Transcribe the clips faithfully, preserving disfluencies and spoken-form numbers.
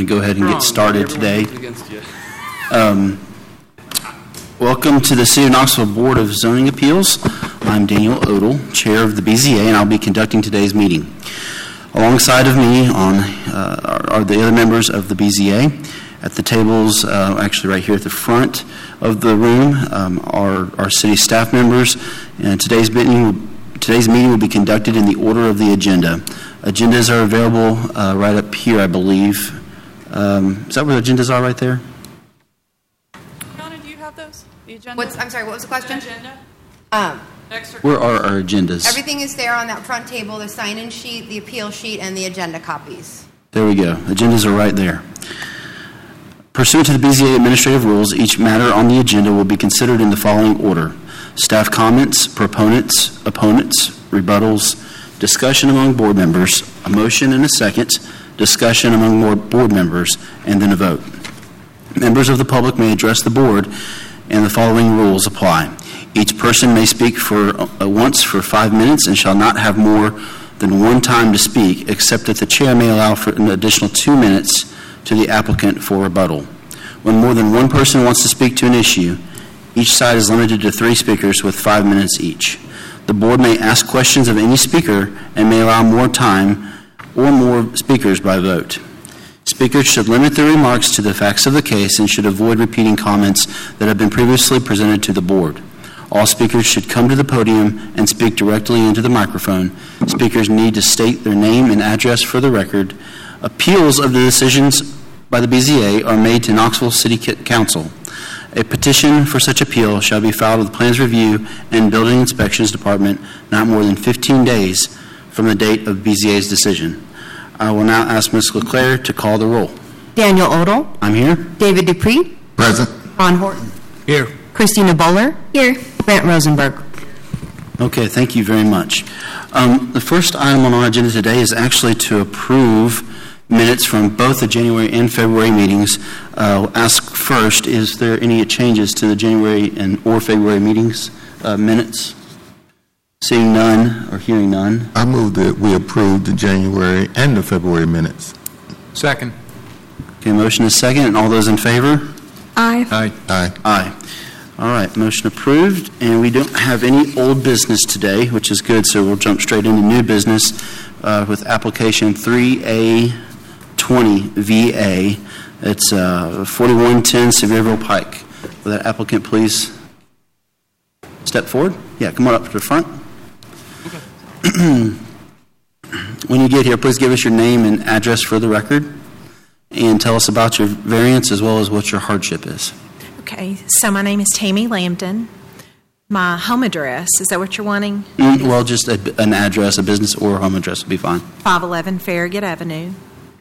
go ahead and get started today. Um, welcome to the City of Knoxville Board of Zoning Appeals. I'm Daniel Odle, Chair of the B Z A, and I'll be conducting today's meeting. Alongside of me on uh, are, are the other members of the B Z A. At the tables, uh, actually right here at the front of the room, um, are our city staff members. And today's meeting, today's meeting will be conducted in the order of the agenda. Agendas are available uh, right up here, I believe. Um, is that where the agendas are right there? Donna, do you have those? The agenda? What's, I'm sorry, what was the question? The agenda? Um, Extra Where are our agendas? everything is there on that front table, the sign-in sheet, the appeal sheet, and the agenda copies. There we go. Agendas are right there. Pursuant to the B Z A administrative rules, each matter on the agenda will be considered in the following order: staff comments, proponents, opponents, rebuttals, discussion among board members, a motion and a second, discussion among more board members, and then a vote. Members of the public may address the board, and the following rules apply. Each person may speak for uh, once for five minutes and shall not have more than one time to speak, except that the chair may allow for an additional two minutes to the applicant for rebuttal. When more than one person wants to speak to an issue, each side is limited to three speakers with five minutes each. The board may ask questions of any speaker and may allow more time or more speakers by vote. Speakers should limit their remarks to the facts of the case and should avoid repeating comments that have been previously presented to the board. All speakers should come to the podium and speak directly into the microphone. Speakers need to state their name and address for the record. Appeals of the decisions by the B Z A are made to Knoxville City Council. A petition for such appeal shall be filed with the Plans Review and Building Inspections Department not more than fifteen days from the date of B Z A's decision. I will now ask Miz LeClaire to call the roll. Daniel Odle. I'm here. David Dupree. Present. Ron Horton. Here. Christina Bowler. Here. Grant Rosenberg. Okay, thank you very much. Um, the first item on our agenda today is actually to approve minutes from both the January and February meetings. Uh, I'll ask first, is there any changes to the January and or February meetings uh, minutes? Seeing none or hearing none. I move that we approve the January and the February minutes. Second. Okay, motion is second, and all those in favor? Aye. Aye. Aye. Aye. All right, motion approved, and we don't have any old business today, which is good, so we'll jump straight into new business uh, with application three A twenty V A. It's uh, forty-one ten Sevierville Pike. Will that applicant please step forward? Yeah, come on up to the front. Okay. When you get here, please give us your name and address for the record, and tell us about your variance as well as what your hardship is. Okay, so my name is Tammy Lambton. My home address, is that what you're wanting? Mm, well, just a, an address, a business or home address would be fine. five eleven Farragut Avenue.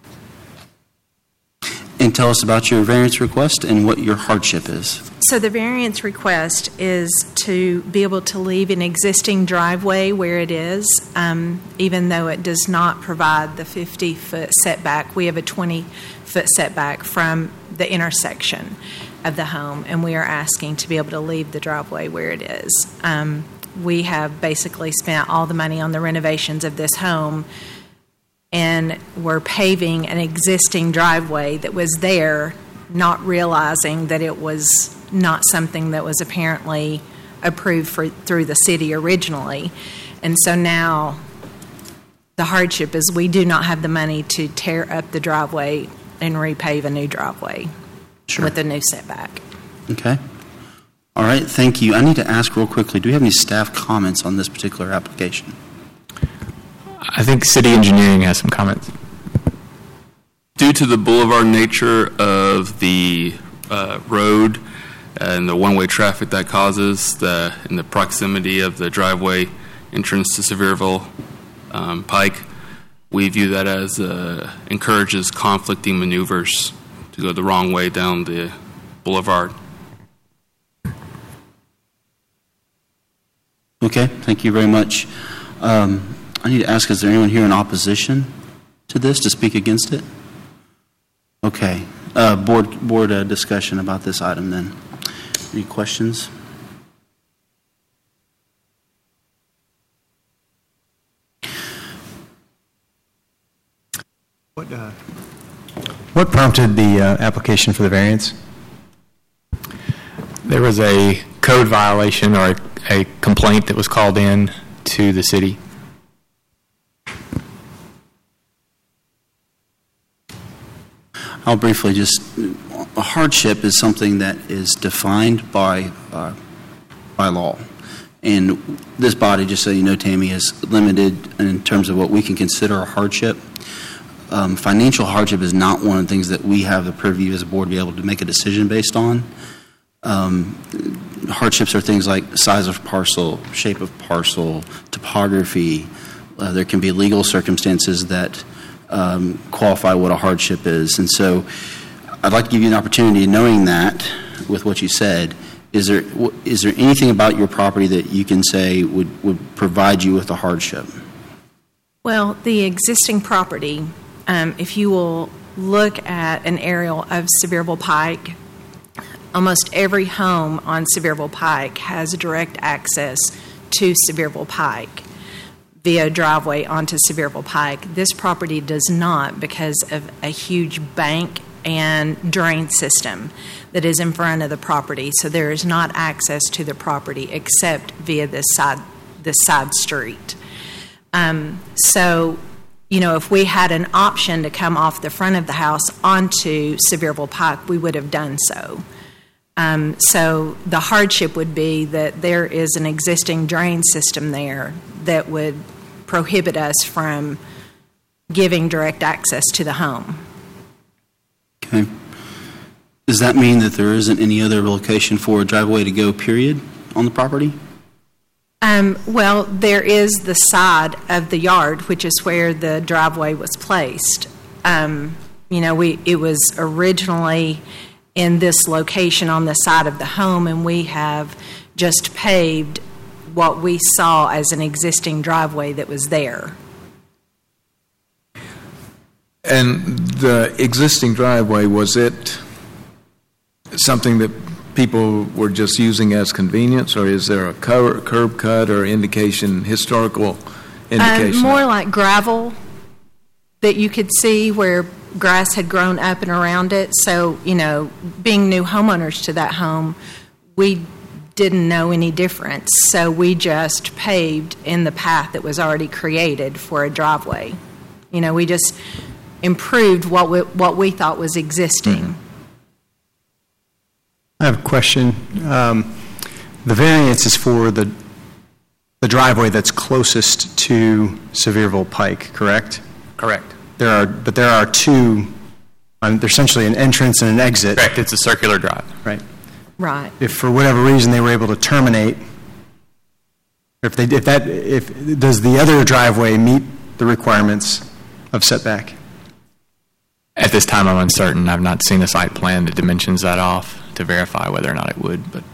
And tell us about your variance request and what your hardship is. So the variance request is to be able to leave an existing driveway where it is, um, even though it does not provide the fifty-foot setback. We have a twenty-foot setback from the intersection of the home, and we are asking to be able to leave the driveway where it is. Um, we have basically spent all the money on the renovations of this home, and we're paving an existing driveway that was there, not realizing that it was not something that was apparently approved for through the city originally. And so now the hardship is we do not have the money to tear up the driveway and repave a new driveway. Sure. With a new setback. Okay. All right, thank you. I need to ask real quickly, do we have any staff comments on this particular application? I think city engineering has some comments. Due to the boulevard nature of the uh, road and the one-way traffic that causes, the and the proximity of the driveway entrance to Sevierville um, Pike, we view that as uh, encourages conflicting maneuvers to go the wrong way down the boulevard. Okay, thank you very much. Um, I need to ask, is there anyone here in opposition to this to speak against it? Okay, uh, board board uh, discussion about this item then. Any questions? What, uh, What prompted the uh, application for the variance? There was a code violation or a, a complaint that was called in to the city. I'll briefly just, a hardship is something that is defined by, uh, by law. And this body, just so you know, Tammy, is limited in terms of what we can consider a hardship. Um, financial hardship is not one of the things that we have the purview as a board to be able to make a decision based on. Um, hardships are things like size of parcel, shape of parcel, topography. Uh, there can be legal circumstances that um, qualify what a hardship is. And so I'd like to give you an opportunity, knowing that, with what you said, is there is there anything about your property that you can say would, would provide you with a hardship? Well, the existing property, um, if you will look at an aerial of Sevierville Pike, almost every home on Sevierville Pike has direct access to Sevierville Pike via driveway onto Sevierville Pike. This property does not, because of a huge bank and drain system that is in front of the property. So there is not access to the property except via this side, this side street. Um, so, you know, if we had an option to come off the front of the house onto Sevierville Pike, we would have done so. Um, so the hardship would be that there is an existing drain system there that would prohibit us from giving direct access to the home. Okay. Does that mean that there isn't any other location for a driveway to go, period, on the property? Um, well, there is the side of the yard, which is where the driveway was placed. Um, you know, we it was originally in this location on the side of the home, and we have just paved what we saw as an existing driveway that was there. And the existing driveway, was it something that people were just using as convenience, or is there a cur- curb cut or indication, historical indication? Um, more like gravel that you could see where grass had grown up and around it. So, you know, being new homeowners to that home, we didn't know any difference. So we just paved in the path that was already created for a driveway. You know, we just improved what we, what we thought was existing. Mm-hmm. I have a question. Um, the variance is for the the driveway that's closest to Sevierville Pike, correct? Correct. There are, but there are two. Um, there's essentially an entrance and an exit. Correct. It's a circular drive. Right. Right. If for whatever reason they were able to terminate, if they if that if does the other driveway meet the requirements of setback? At this time, I'm uncertain. I've not seen a site plan that dimensions that off to verify whether or not it would. But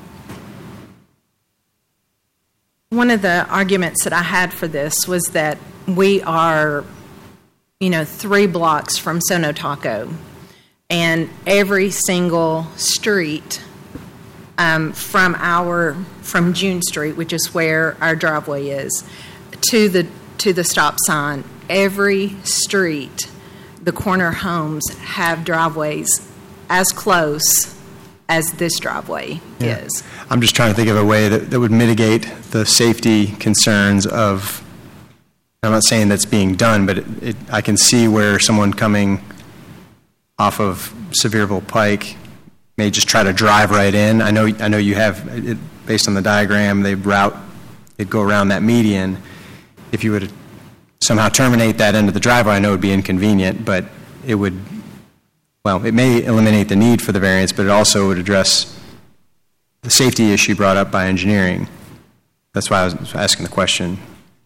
one of the arguments that I had for this was that we are, you know, three blocks from Sono Taco, and every single street um, from our from June Street, which is where our driveway is, to the to the stop sign, every street, the corner homes have driveways as close as this driveway Yeah. is. I'm just trying to think of a way that, that would mitigate the safety concerns of, I'm not saying that's being done, but it, it, I can see where someone coming off of Sevierville Pike may just try to drive right in. I know I know you have, it, based on the diagram, they route, they'd go around that median. If you would somehow terminate that end of the driveway, I know it would be inconvenient, but it would, well, it may eliminate the need for the variance, but it also would address the safety issue brought up by engineering. That's why I was asking the question.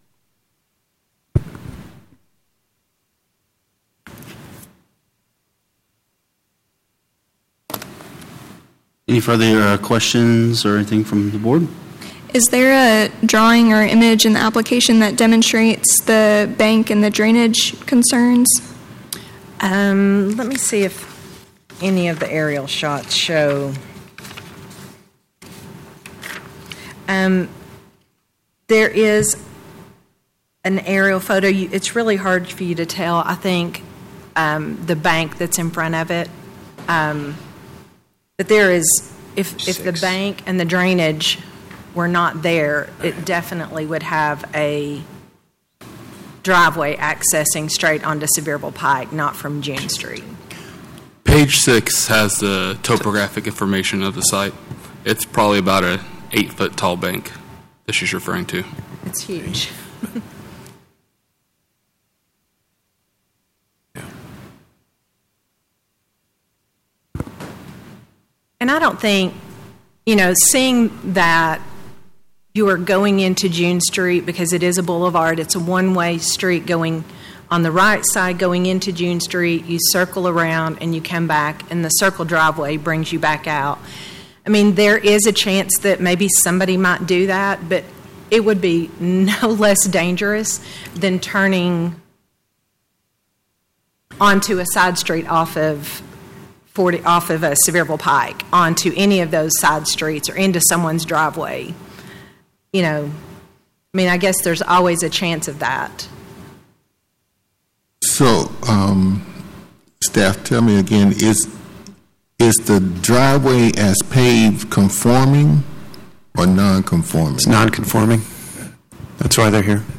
Any further uh, questions or anything from the board? Is there a drawing or image in the application that demonstrates the bank and the drainage concerns? Um, let me see if any of the aerial shots show. Um, there is an aerial photo. You, it's really hard for you to tell, I think, um, the bank that's in front of it. Um, But there is, if, if the bank and the drainage were not there, it definitely would have a driveway accessing straight onto Sevierville Pike, not from June Street. Page six has the topographic information of the site. It's probably about a eight-foot tall bank that she's referring to. It's huge. And I don't think, you know, seeing that you are going into June Street because it is a boulevard, it's a one-way street going on the right side going into June Street, you circle around and you come back, and the circle driveway brings you back out. I mean, there is a chance that maybe somebody might do that, but it would be no less dangerous than turning onto a side street off of forty off of a Sevierville Pike onto any of those side streets or into someone's driveway. You know, I mean, I guess there's always a chance of that. So, um, staff, tell me again, is is the driveway as paved conforming or non-conforming? It's non-conforming. That's why they're here.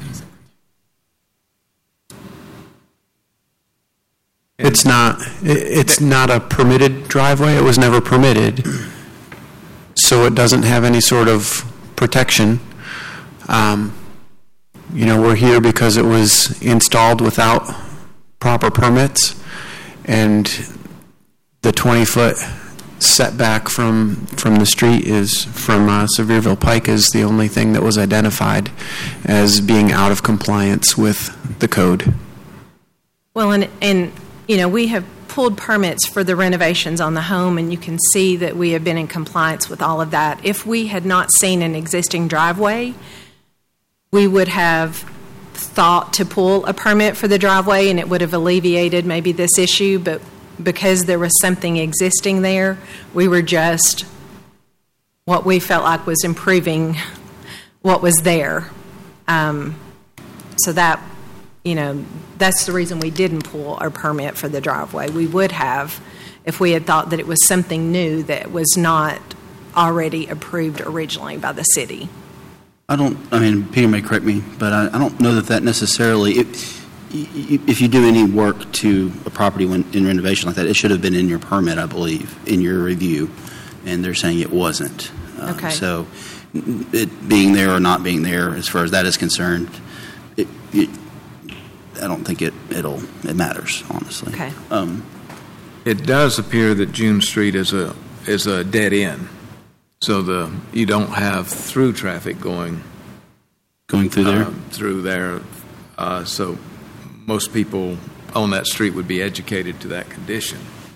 It's not, it's not a permitted driveway. It was never permitted. So it doesn't have any sort of protection. Um, you know, we're here because it was installed without proper permits, and the twenty-foot setback from from the street is from uh, Sevierville Pike is the only thing that was identified as being out of compliance with the code. Well, and and you know, we have pulled permits for the renovations on the home, and you can see that we have been in compliance with all of that. If we had not seen an existing driveway, we would have thought to pull a permit for the driveway, and it would have alleviated maybe this issue, but because there was something existing there, we were just what we felt like was improving what was there. Um, so that, you know, that's the reason we didn't pull our permit for the driveway. We would have if we had thought that it was something new that was not already approved originally by the city. I don't, I mean, Peter may correct me, but I, I don't know that that necessarily, if, if you do any work to a property when, in renovation like that, it should have been in your permit, I believe, in your review, and they're saying it wasn't. Um, Okay. So it being there or not being there, as far as that is concerned, it, it, I don't think it, it'll, it matters, honestly. Okay. Um, It does appear that June Street is a is a dead end, so the you don't have through traffic going going through there. uh, through there. Uh, so most people on that street would be educated to that condition.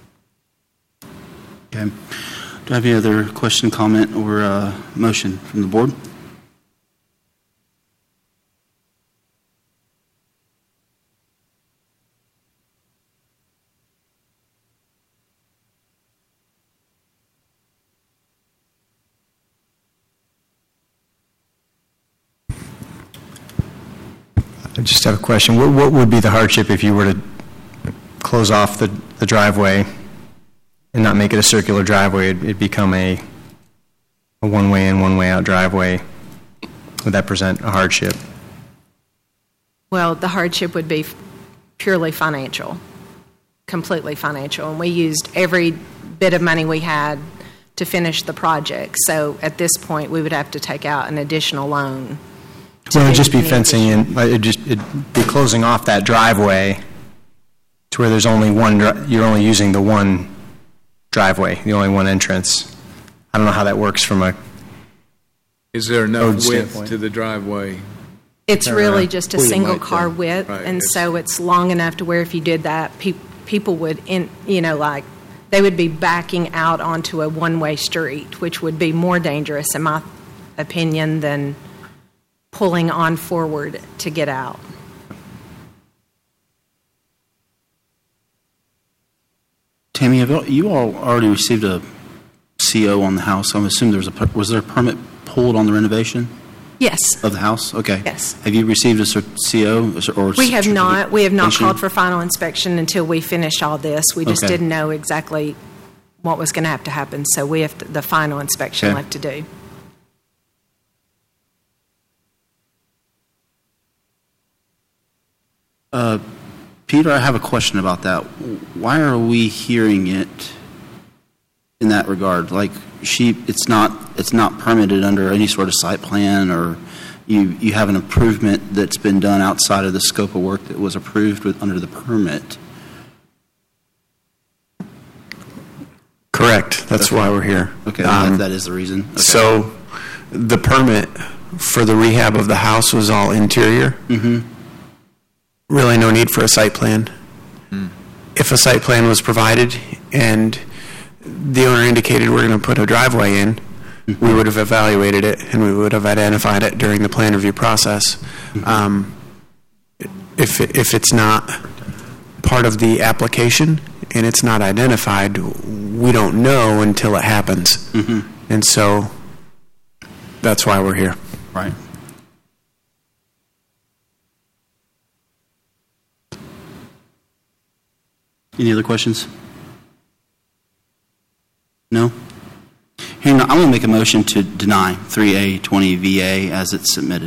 Okay. Do I have any other question, comment, or uh, motion from the board? I just have a question. What, what would be the hardship if you were to close off the, the driveway and not make it a circular driveway? It'd, it'd become a, a one-way in, one-way out driveway. Would that present a hardship? Well, the hardship would be purely financial, completely financial. And we used every bit of money we had to finish the project. So at this point, we would have to take out an additional loan. Well, it'd just be Any fencing in, it'd just, it'd be closing off that driveway to where there's only one, dri- you're only using the one driveway, the only one entrance. I don't know how that works from a, Is there enough Road width standpoint. to the driveway? It's Turn really around. just a Pull your single light car down. width, Right, and it's- so it's long enough to where if you did that, pe- people would, in, you know, like, they would be backing out onto a one-way street, which would be more dangerous, in my opinion, than pulling on forward to get out. Tammy, have you- you all already received a C O on the house? I'm assuming there was a, per- was there a permit pulled on the renovation? Yes. of the house? Okay. Yes. Have you received a cer- C O or? We have not. We have not certification? called for final inspection until we finish all this. We just Okay. didn't know exactly what was going to have to happen, so we have to- the final inspection Okay. left to do. Uh, Peter, I have a question about that. Why are we hearing it in that regard? Like, she, it's not, it's not permitted under any sort of site plan, or you, you have an improvement that's been done outside of the scope of work that was approved with, under the permit. Correct. That's Okay. why we're here. Okay, Um, that, that is the reason. Okay. So the permit for the rehab of the house was all interior. Mm-hmm. Really no need for a site plan. If a site plan was provided and the owner indicated we're going to put a driveway in, we would have evaluated it and we would have identified it during the plan review process. Um, if, if it's not part of the application and it's not identified, we don't know until it happens. Mm-hmm. And so that's why we're here. Right. Any other questions? No? Hearing none, I'm going to make a motion to deny three A twenty V A as it's submitted.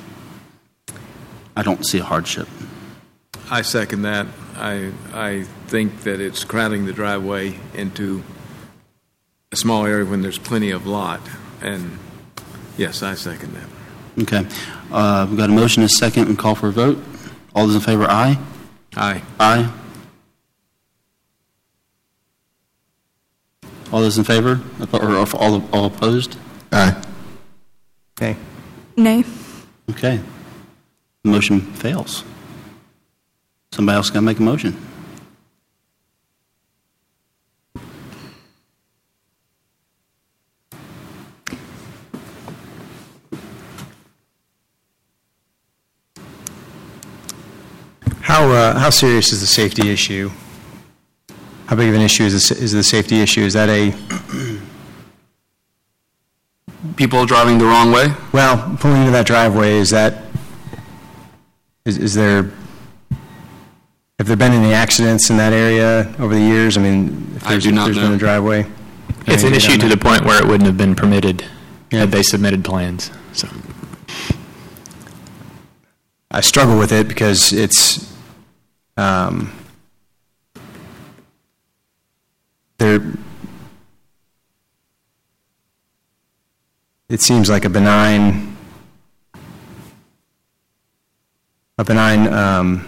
I don't see a hardship. I second that. I, I think that it's crowding the driveway into a small area when there's plenty of lot. And yes, I second that. Okay. Uh, we've got a motion, a second, and call for a vote. All those in favor, aye? Aye. Aye. All those in favor? Or all, all opposed? Aye. Okay. Nay. Okay. The motion fails. Somebody else got to make a motion. How, uh, how serious is the safety issue? How big of an issue is the, is the safety issue? Is that a, People driving the wrong way? well, pulling into that driveway, is that, is, is there, have there been any accidents in that area over the years? I mean, if I there's, do not there's know. been a driveway? It's an Anything issue on to that? the point where it wouldn't have been permitted Yeah. had they submitted plans. So I struggle with it because it's, um, there, it seems like a benign, a benign, um,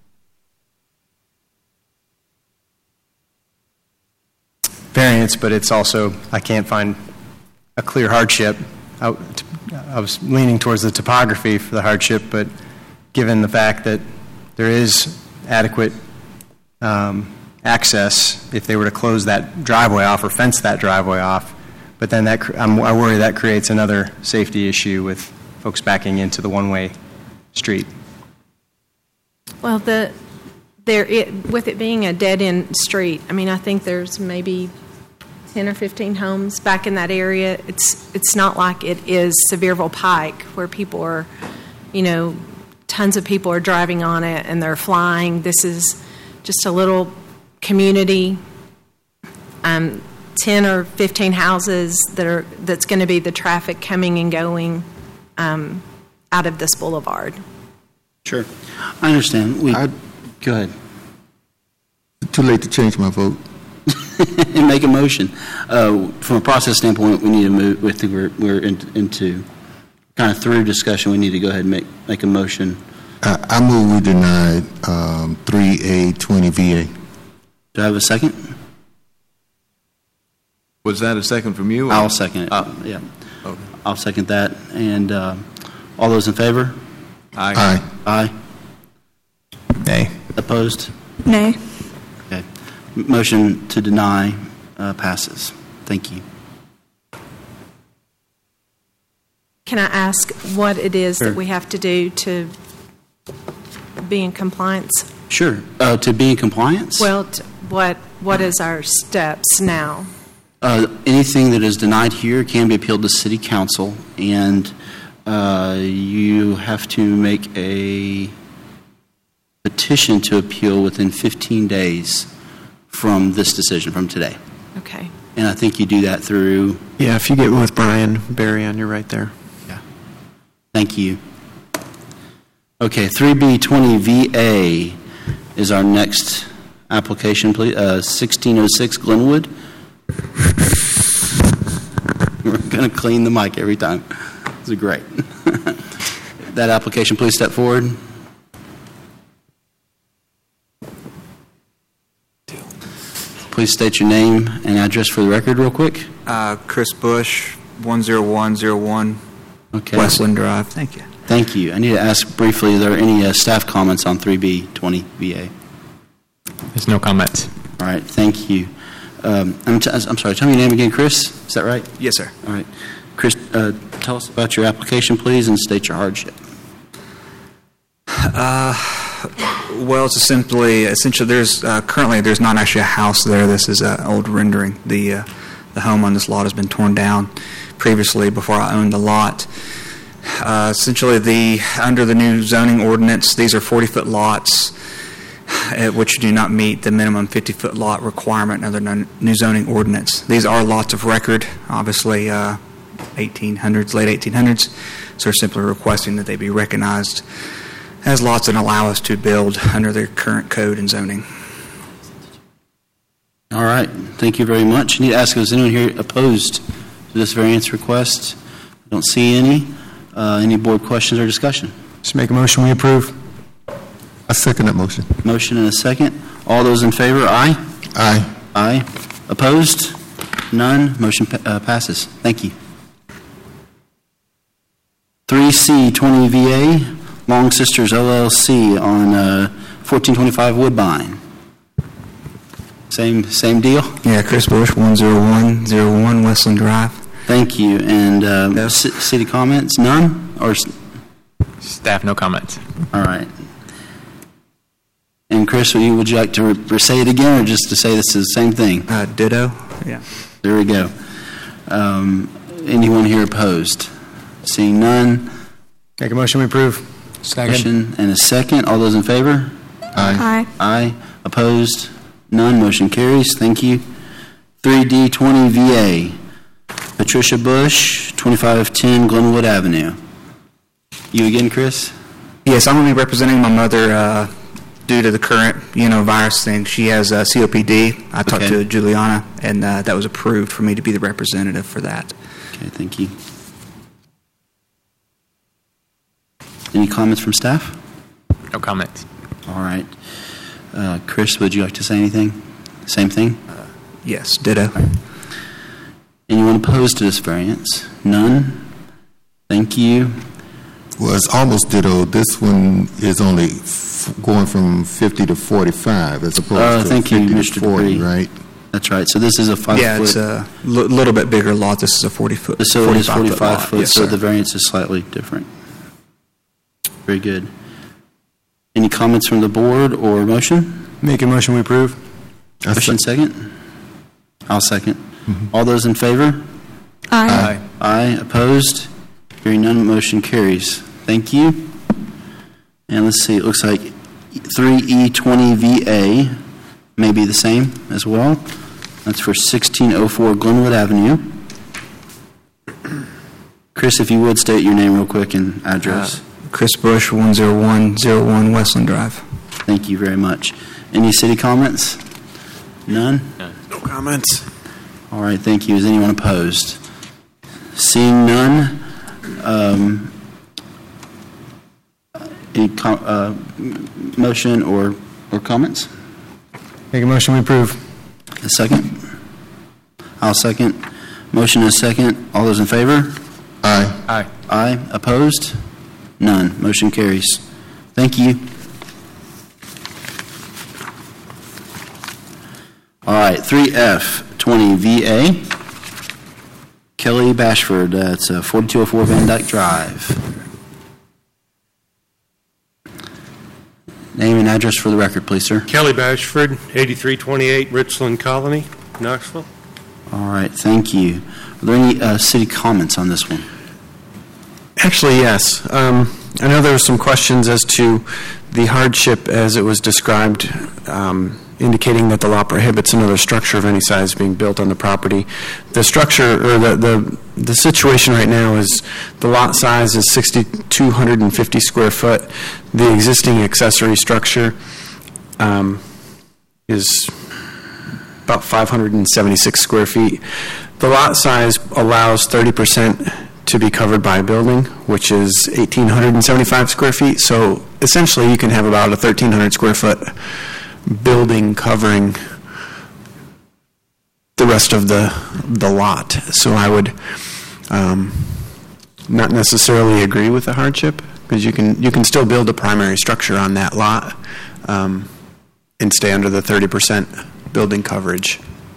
variance, but it's also, I can't find a clear hardship. I, I was leaning towards the topography for the hardship, but given the fact that there is adequate um, access, if they were to close that driveway off or fence that driveway off, but then that cr- I'm, I worry that creates another safety issue with folks backing into the one-way street. Well, the there it, with it being a dead-end street, I mean, I think there's maybe ten or fifteen homes back in that area. It's it's not like it is Sevierville Pike where people are, you know, tons of people are driving on it and they're flying. This is just a little community, um, ten or fifteen houses that are that's going to be the traffic coming and going um, out of this boulevard. Sure. I understand. We, I- go ahead. Too late to change my vote. And make a motion. Uh, from a process standpoint, we need to move, I think we're, we're in, into kind of through discussion, we need to go ahead and make, make a motion. I, I move we deny um, three A twenty V A. Do I have a second? Was that a second from you? or- I'll second it. Oh. Yeah. Okay. I'll second that. And uh, all those in favor? Aye. Aye. Aye. Nay. Opposed? Nay. Okay. M- Motion to deny uh, passes. Thank you. Can I ask what it is Sure. that we have to do to be in compliance? Sure. Uh, to be in compliance? Well, t- what what is our steps now? Uh, anything that is denied here can be appealed to City Council, and uh, you have to make a petition to appeal within fifteen days from this decision, from today. Okay. And I think you do that through... Yeah, if you get with Brian Barry on, you're right there. Yeah. Thank you. Okay, three B twenty V A is our next application, please. Uh, sixteen oh six Glenwood. We're going to clean the mic every time. This is great. That application, please step forward. Please state your name and address for the record real quick. Uh, Chris Bush, one oh one oh one Okay. Westland Drive. Thank you. Thank you. I need to ask briefly, are there any uh, staff comments on three B twenty V A? There's no comments. All right, thank you. Um, I'm, t- I'm sorry, tell me your name again, Chris? Is that right? Yes, sir. All right. Chris, uh, tell us about your application, please, and state your hardship. Uh, well, it's simply, essentially, there's uh, currently there's not actually a house there. This is an old rendering. The uh, the home on this lot has been torn down previously before I owned the lot. Uh, essentially, the under the new zoning ordinance, these are forty-foot lots, uh, which do not meet the minimum fifty-foot lot requirement under the new zoning ordinance. These are lots of record, obviously, uh, eighteen hundreds, late eighteen hundreds, so we're simply requesting that they be recognized as lots that allow us to build under their current code and zoning. All right. Thank you very much. I need to ask, is anyone here opposed to this variance request? I don't see any. Uh, any board questions or discussion? Just make a motion, we approve. I second that motion. Motion and a second. All those in favor, aye? Aye. Aye. Opposed? None. Motion pa- uh, passes. Thank you. three C twenty V A, Long Sisters L L C on uh, fourteen twenty-five Woodbine. Same same deal? Yeah, Chris Bush, one oh one oh one Westland Drive. Thank you. And uh, c- city comments? None? Or s- Staff, no comments. all right. And Chris, would you, would you like to re- say it again, or just to say this is the same thing? Uh, ditto. Yeah. There we go. Um, anyone here opposed? Seeing none. Make a motion, we approve. Motion and a second. All those in favor? Aye. Aye. Aye. Opposed? None. Motion carries. Thank you. three D twenty V A, Patricia Bush, twenty-five ten Glenwood Avenue. You again, Chris? Yes, I'm going to be representing my mother uh, due to the current, you know, virus thing. She has uh, C O P D. I talked Okay. to Juliana, and uh, that was approved for me to be the representative for that. Okay, thank you. Any comments from staff? No comments. All right. Uh, Chris, would you like to say anything? Same thing? Yes, ditto. Anyone opposed to this variance? None? Thank you. Well, it's almost ditto. This one is only f- going from fifty to forty-five as opposed Uh, to thank you, fifty Mister to forty, Dupree. right? That's right. So this is a five Yeah, foot. it's a l- little bit bigger lot. This is a forty foot. So it is forty-five lot. foot, Yes, so sir. the variance is slightly different. Very good. Any comments from the board or motion? Make a motion, we approve. I Motion se- second? I'll second. All those in favor? Aye. Aye. Opposed? Hearing none, motion carries. Thank you. And let's see, it looks like three E twenty V A may be the same as well. That's for sixteen oh four Glenwood Avenue. Chris, if you would state your name real quick and address. Uh, Chris Bush, one oh one oh one Westland Drive. Thank you very much. Any city comments? None? No comments. All right, thank you. Is anyone opposed? Seeing none, um, any com- uh, m- motion or, or comments? Make a motion, we approve. A second? I'll second. Motion is second. All those in favor? Aye. Aye. Aye. Opposed? None. Motion carries. Thank you. All right, three F twenty V A, Kelly Bashford, that's uh, forty-two oh four Van Dyke Drive. Name and address for the record, please, sir. Kelly Bashford, eighty-three twenty-eight Richland Colony, Knoxville. All right, thank you. Are there any uh, city comments on this one? Actually, yes. Um, I know there were some questions as to the hardship as it was described, um, indicating that the law prohibits another structure of any size being built on the property. The structure, or the, the, the situation right now is the lot size is six thousand two hundred fifty square foot. The existing accessory structure um, is about five hundred seventy-six square feet. The lot size allows thirty percent to be covered by a building, which is one thousand eight hundred seventy-five square feet. So essentially you can have about a thirteen hundred square foot building covering the rest of the the lot. So I would um, not necessarily agree with the hardship, because you can you can still build a primary structure on that lot um, and stay under the thirty percent building coverage.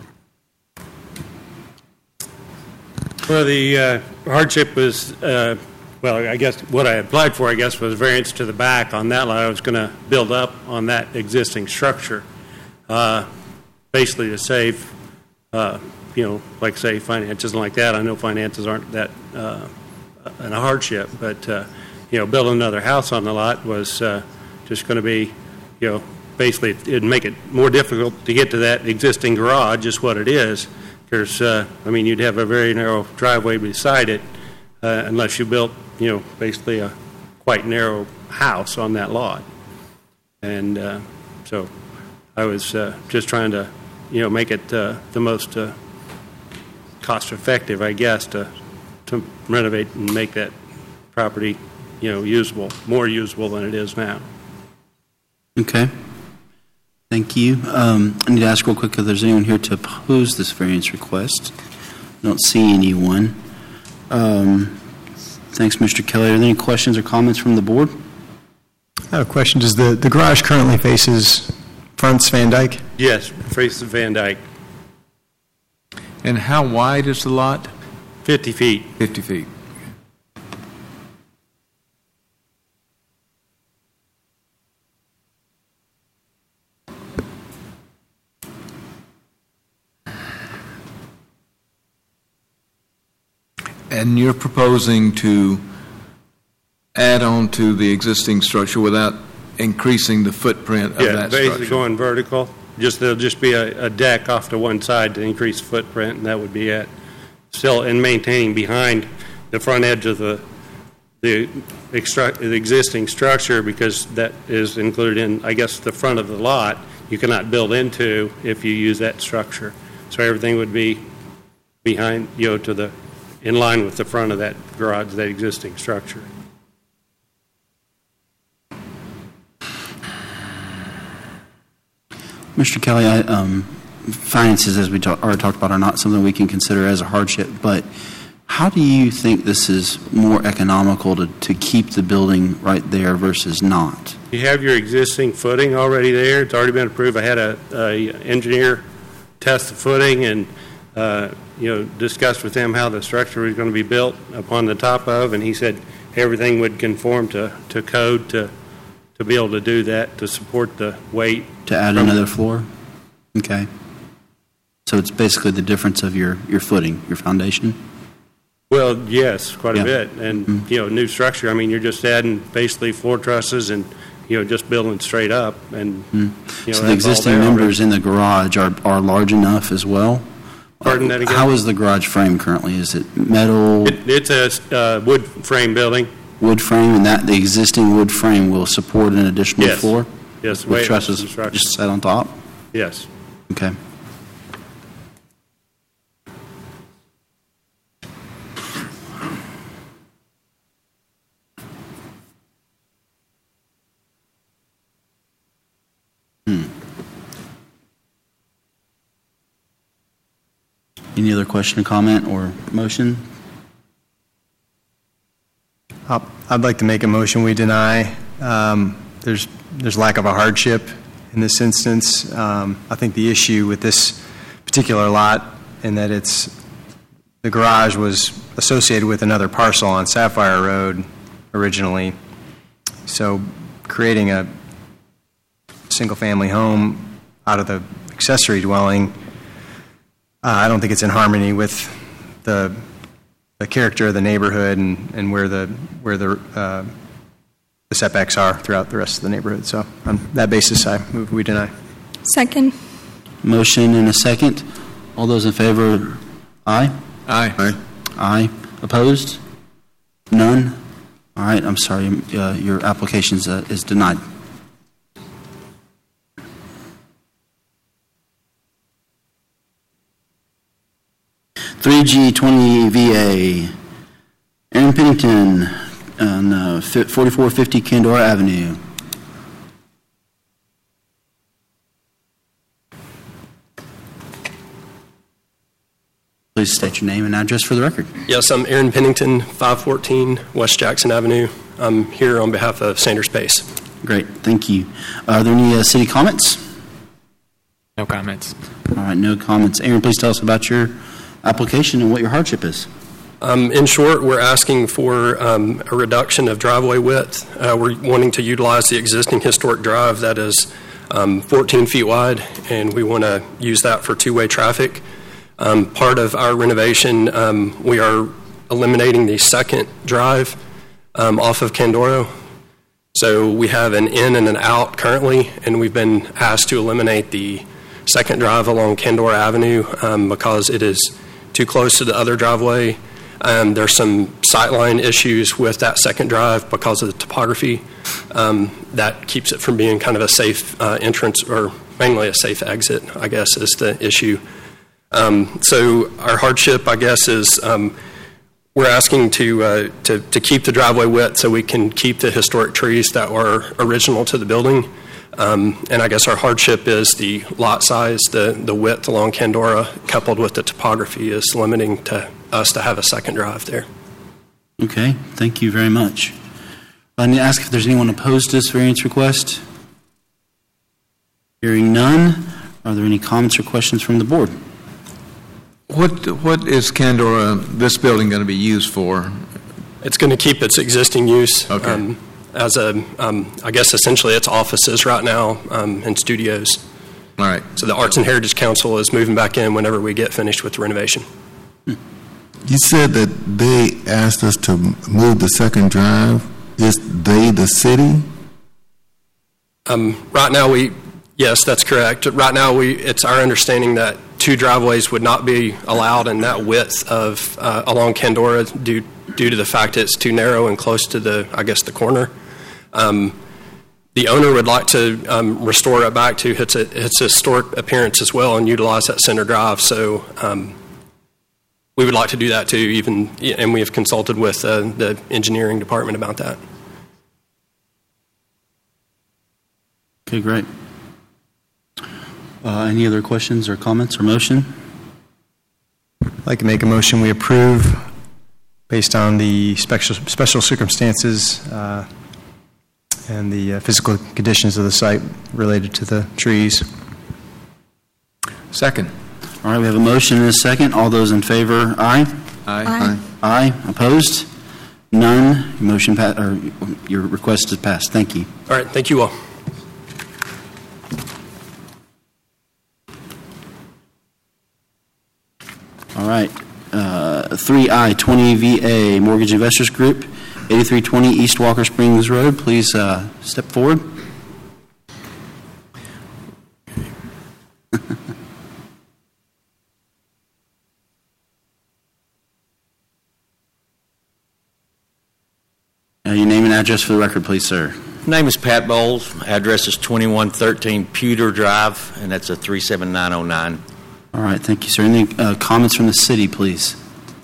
Well, the uh, hardship was, uh, well, I guess what I applied for, I guess, was variance to the back on that lot. I was going to build up on that existing structure, uh, basically to save, uh, you know, like say finances and like that. I know finances aren't that uh, a hardship, but uh, you know, building another house on the lot was uh, just going to be, you know, basically it'd make it more difficult to get to that existing garage, is what it is. There's, uh, I mean, you'd have a very narrow driveway beside it uh, unless you built, you know, basically a quite narrow house on that lot. And uh, so I was uh, just trying to, you know, make it uh, the most uh, cost-effective, I guess, to, to renovate and make that property, you know, usable, more usable than it is now. Okay. Thank you. Um, I need to ask real quick if there's anyone here to oppose this variance request. I don't see anyone. Um, thanks, Mister Kelly. Are there any questions or comments from the board? I have a question. Does the, the garage currently faces fronts Van Dyke? Yes, faces Van Dyke. And how wide is the lot? fifty feet. fifty feet. And you're proposing to add on to the existing structure without increasing the footprint of Yeah, that basically structure? going vertical. Just there'll just be a, a deck off to one side to increase footprint, and that would be it. Still, and maintaining behind the front edge of the the, extru- the existing structure, because that is included in, I guess, the front of the lot. You cannot build into if you use that structure. So everything would be behind, you know, to the in line with the front of that garage, that existing structure. Mister Kelly, I, um, finances, as we talk, already talked about, are not something we can consider as a hardship, but how do you think this is more economical to, to keep the building right there versus not? You have your existing footing already there. It's already been approved. I had a, a engineer test the footing and uh, you know, discussed with him how the structure was going to be built upon the top of, and he said everything would conform to, to code to to be able to do that, to support the weight. To add another floor? Okay. So it's basically the difference of your, your footing, your foundation? Well, yes, quite Yeah. a bit. And, mm-hmm. you know, new structure, I mean, you're just adding basically floor trusses and, you know, just building straight up. And, Mm-hmm. you know, So the that's all existing there members in the garage are, are large enough as well? Pardon that again? How is the garage frame currently? Is it metal, It, it's a uh, wood frame building. wood frame, and that the existing wood frame will support an additional Yes. floor? Yes, the way With it was trusses constructed. just set on top? Yes. Okay. Hmm. Any other question or comment or motion? I'll- I'd like to make a motion we deny. Um, There's there's lack of a hardship in this instance. Um, I think the issue with this particular lot, in that it's, the garage was associated with another parcel on Sapphire Road originally. So creating a single-family home out of the accessory dwelling, uh, I don't think it's in harmony with the the character of the neighborhood and, and where the where the uh, the setbacks are throughout the rest of the neighborhood. So on that basis, I move we deny. Second. Motion and a second. All those in favor, aye? Aye. Aye. Aye. Opposed? None? All right, I'm sorry, uh, your application uh, is denied. three G twenty V A, Aaron Pennington on uh, forty-four fifty Candora Avenue. Please state your name and address for the record. Yes, I'm Aaron Pennington, five fourteen West Jackson Avenue. I'm here on behalf of Sanders Pace. Great, thank you. Are there any uh, city comments? No comments. All right, no comments. Aaron, please tell us about your application and what your hardship is. Um, in short, we're asking for um, a reduction of driveway width. Uh, we're wanting to utilize the existing historic drive that is um, fourteen feet wide, and we want to use that for two-way traffic. Um, part of our renovation, um, we are eliminating the second drive um, off of Candoro. So we have an in and an out currently, and we've been asked to eliminate the second drive along Candora Avenue um, because it is too close to the other driveway. Um, there's some sightline issues with that second drive because of the topography. Um, that keeps it from being kind of a safe uh, entrance, or mainly a safe exit, I guess, is the issue. Um, so our hardship, I guess, is um, we're asking to, uh, to to keep the driveway width so we can keep the historic trees that were original to the building. Um, and I guess our hardship is the lot size, the, the width along Candora, coupled with the topography, is limiting to us to have a second drive there. Okay, thank you very much. I need to ask if there's anyone opposed to this variance request. Hearing none, are there any comments or questions from the board? What what is Candora, this building, going to be used for? It's going to keep its existing use. Okay. Um, as a, um, I guess essentially it's offices right now um, and studios. All right. So the Arts and Heritage Council is moving back in whenever we get finished with the renovation. You said that they asked us to move the second drive. Is they the city? Um, right now we, yes, that's correct. Right now we, it's our understanding that two driveways would not be allowed in that width of uh, along Candora due due to the fact it's too narrow and close to the, I guess, the corner. Um, the owner would like to um, restore it back to its, its historic appearance as well and utilize that center drive. So um, we would like to do that too, even, and we have consulted with uh, the engineering department about that. Okay, great. Uh, any other questions or comments or motion? I'd like to make a motion we approve based on the special, special circumstances uh, and the uh, physical conditions of the site related to the trees. Second. All right, we have a motion and a second. All those in favor, aye? Aye. Aye. Aye. Opposed? None. Motion pa- or your request is passed. Thank you. All right, thank you all. All right. Uh, three I, twenty V A, Mortgage Investors Group, eighty-three twenty East Walker Springs Road. Please uh, step forward. Uh, your name and address for the record, please, sir. Name is Pat Bowles. Address is twenty-one thirteen Pewter Drive, and that's a three seven nine oh nine. All right, thank you, sir. Any uh, comments from the city, please?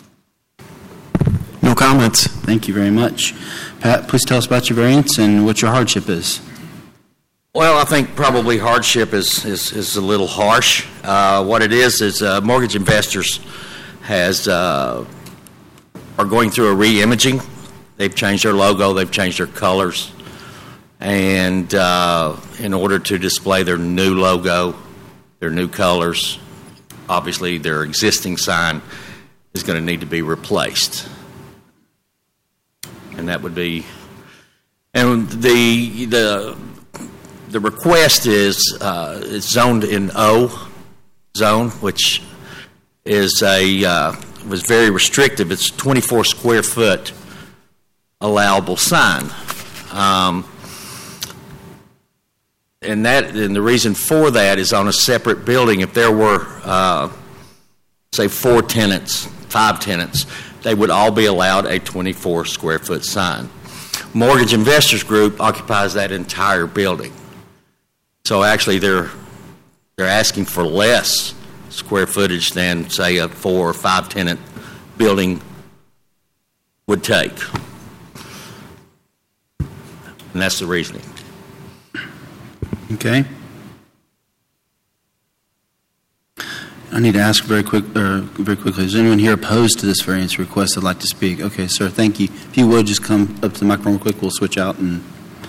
No comments. Thank you very much. Pat, please tell us about your variance and what your hardship is. Well, I think probably hardship is, is, is a little harsh. Uh, what it is is uh, Mortgage Investors has uh, are going through a re-imaging. They've changed their logo, they've changed their colors, and uh, in order to display their new logo, their new colors, obviously their existing sign is going to need to be replaced. And that would be, and the the the request is uh, it's zoned in O zone, which is a uh, was very restrictive. It's twenty-four square foot allowable sign. Um, and that, and the reason for that is on a separate building. If there were, uh, say, four tenants, five tenants, they would all be allowed a twenty-four square foot sign. Mortgage Investors Group occupies that entire building. So actually they're they're asking for less square footage than, say, a four or five tenant building would take. And that's the reasoning. Okay. I need to ask very quick, or very quickly, is anyone here opposed to this variance request that'd like to speak? Okay, sir, thank you. If you would, just come up to the microphone real quick. We'll switch out and...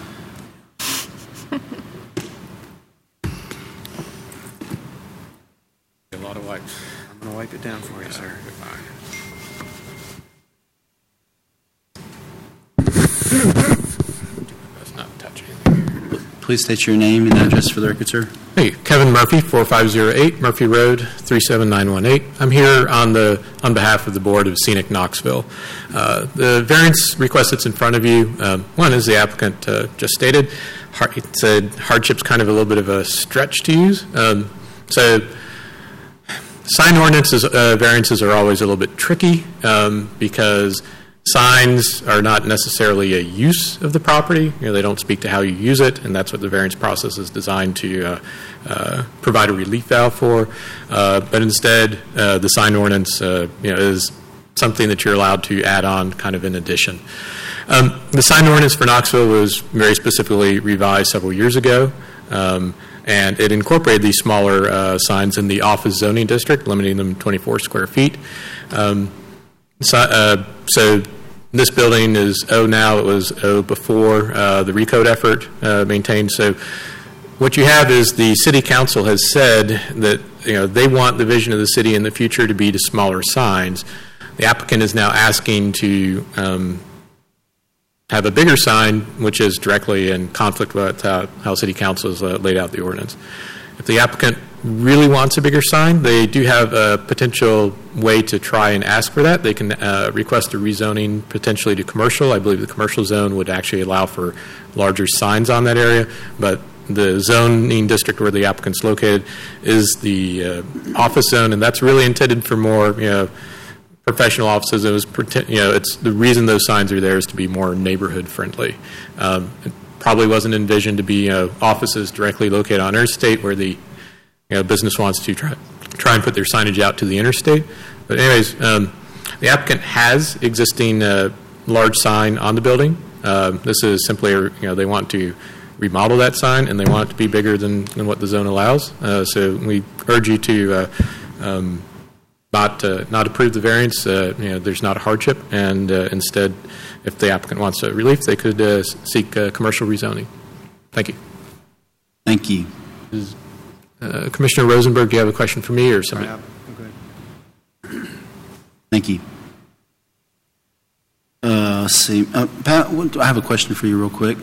A lot of wipes. I'm going to wipe it down for you, sir. Let's not touch anything. Please state your name and address for the record, sir. Hey, Kevin Murphy, four five zero eight Murphy Road, three seven nine one eight. I'm here on the on behalf of the Board of Scenic Knoxville. Uh, the variance request that's in front of you, um, one, as the applicant uh, just stated, hard, it said hardship's kind of a little bit of a stretch to use. Um, so sign ordinances, uh, variances are always a little bit tricky um, because signs are not necessarily a use of the property. You know, they don't speak to how you use it, and that's what the variance process is designed to uh, uh, provide a relief valve for. Uh, but instead, uh, the sign ordinance uh, you know, is something that you're allowed to add on kind of in addition. Um, the sign ordinance for Knoxville was very specifically revised several years ago, um, and it incorporated these smaller uh, signs in the office zoning district, limiting them to twenty-four square feet. Um, So, uh, so this building is O now. It was O before uh, the recode effort uh, maintained. So what you have is the city council has said that you know they want the vision of the city in the future to be to smaller signs. The applicant is now asking to um, have a bigger sign, which is directly in conflict with how, how city council has uh, laid out the ordinance. If the applicant really wants a bigger sign, they do have a potential way to try and ask for that. They can uh, request a rezoning potentially to commercial. I believe the commercial zone would actually allow for larger signs on that area, but the zoning district where the applicant's located is the uh, office zone, and that's really intended for more, you know, professional offices. It was, you know, it's the reason those signs are there is to be more neighborhood friendly. Um, it probably wasn't envisioned to be, you know, offices directly located on interstate where the you know, business wants to try, try and put their signage out to the interstate. But anyways, um, the applicant has existing uh, large sign on the building. Uh, this is simply, a, you know, they want to remodel that sign, and they want it to be bigger than, than what the zone allows. Uh, so we urge you to uh, um, not uh, not approve the variance. Uh, you know, there's not a hardship, and uh, instead, if the applicant wants a relief, they could uh, seek uh, commercial rezoning. Thank you. Thank you. Is, Uh, Commissioner Rosenberg, do you have a question for me or somebody? Thank you. Uh, let's see. Uh, Pat, what, I have a question for you real quick.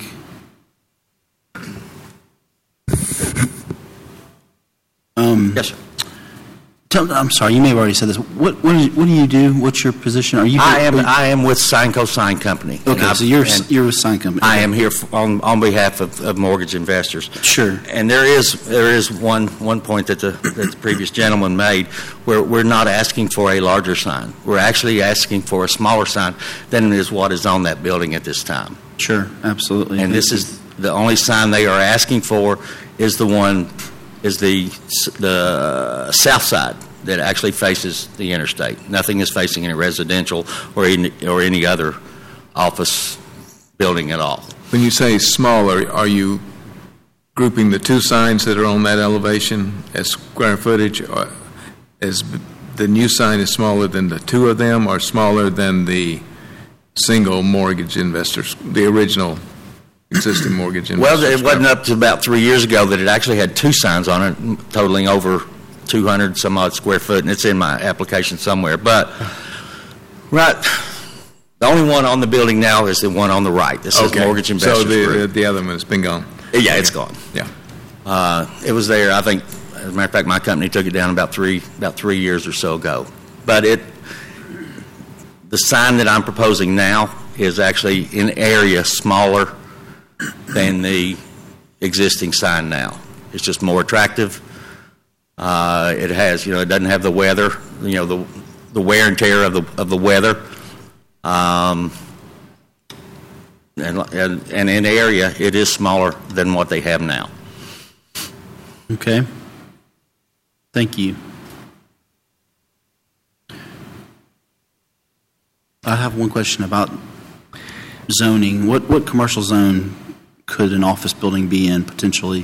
Um, yes, sir. Tell, I'm sorry, you may have already said this. What what do you, what do you do? What's your position? Are you? I am. Are you, I am with Signco Sign Company. Okay, so you're you're with Sign Company. I am here f- on on behalf of, of mortgage investors. Sure. And there is there is one one point that the that the previous gentleman made, where we're not asking for a larger sign. We're actually asking for a smaller sign than is what is on that building at this time. Sure, absolutely. And this is the only sign they are asking for is the one is the the south side that actually faces the interstate. Nothing is facing any residential or any, or any other office building at all. When you say smaller, are you grouping the two signs that are on that elevation as square footage, or as the new sign is smaller than the two of them, or smaller than the single mortgage investors, the original existing mortgage investors? Well, it wasn't up to about three years ago that it actually had two signs on it, totaling over two hundred some odd square foot, and it's in my application somewhere. But, right, the only one on the building now is the one on the right. This is okay. Mortgage Investors So the, Group. the other one has been gone? Yeah, it's gone. Yeah. Uh, it was there, I think, as a matter of fact, my company took it down about three about three years or so ago. But it the sign that I'm proposing now is actually in area smaller than the existing sign now. It's just more attractive. Uh, it has, you know, it doesn't have the weather, you know, the the wear and tear of the of the weather. Um, and, and and in area, it is smaller than what they have now. Okay. Thank you. I have one question about zoning. What what commercial zone could an office building be in potentially?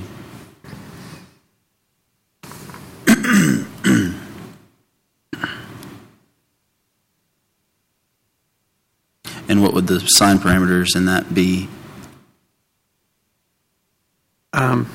And what would the sign parameters in that be? Um,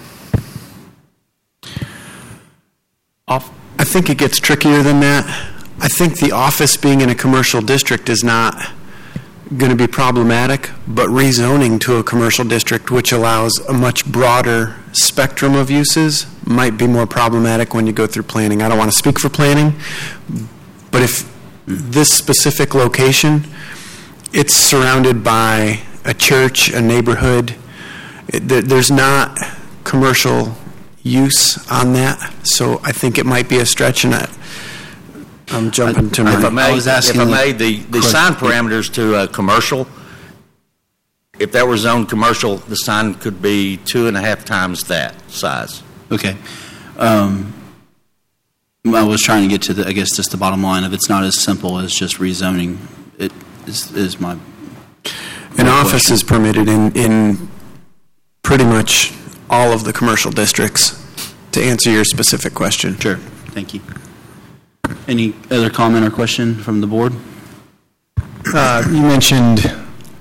off, I think it gets trickier than that. I think the office being in a commercial district is not going to be problematic, but rezoning to a commercial district, which allows a much broader spectrum of uses, might be more problematic when you go through planning. I don't want to speak for planning, but if this specific location, it's surrounded by a church, a neighborhood, it, there, there's not commercial use on that, so I think it might be a stretch, and I, I'm jumping to my... If I may, I was asking if I the may the, the sign parameters to uh, commercial, if that were zoned commercial, the sign could be two and a half times that size. Okay. Um, I was trying to get to the, I guess, just the bottom line of it's not as simple as just rezoning. It is, is my... An office is permitted in, in pretty much all of the commercial districts, to answer your specific question. Sure. Thank you. Any other comment or question from the board? Uh, you mentioned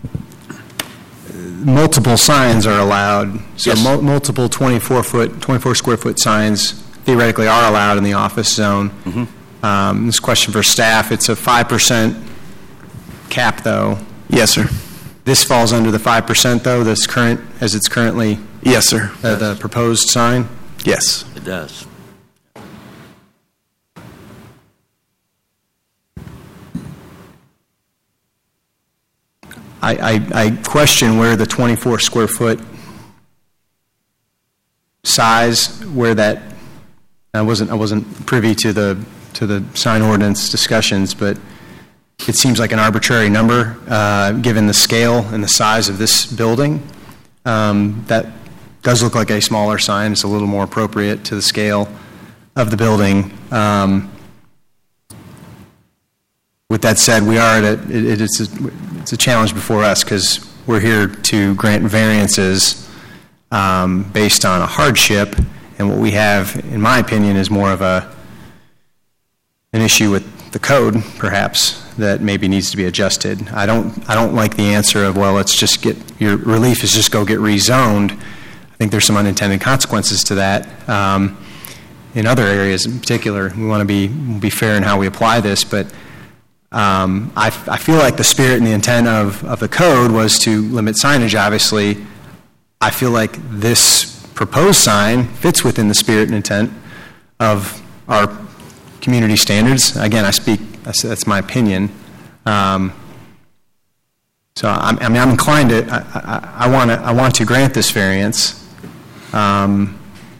multiple signs are allowed. So Yes. mul- multiple twenty-four foot, twenty-four square foot signs theoretically are allowed in the office zone. Mm-hmm. Um, this question for staff. It's a five percent cap, though. Yes, sir. This falls under the five percent, though. This current, as it's currently. Yes, sir. Uh, the proposed sign. Yes. It does. I, I, I question where the twenty-four square foot size, where that, I wasn't, I wasn't privy to the, to the sign ordinance discussions, but it seems like an arbitrary number, uh, given the scale and the size of this building. Um, that does look like a smaller sign. It's a little more appropriate to the scale of the building. Um, With that said, we are at a, it, it's, a, it's a challenge before us because we're here to grant variances um, based on a hardship, and what we have, in my opinion, is more of a an issue with the code, perhaps, that maybe needs to be adjusted. I don't, I don't like the answer of, well, let's just get, your relief is just go get rezoned. I think there's some unintended consequences to that. Um, in other areas in particular, we want to be, be fair in how we apply this, but Um, I, I feel like the spirit and the intent of, of the code was to limit signage, obviously. I feel like this proposed sign fits within the spirit and intent of our community standards. Again, I speak, that's, that's my opinion. Um, so I'm, I mean, I'm inclined to, I, I, I, want to, I want to grant this variance. Um,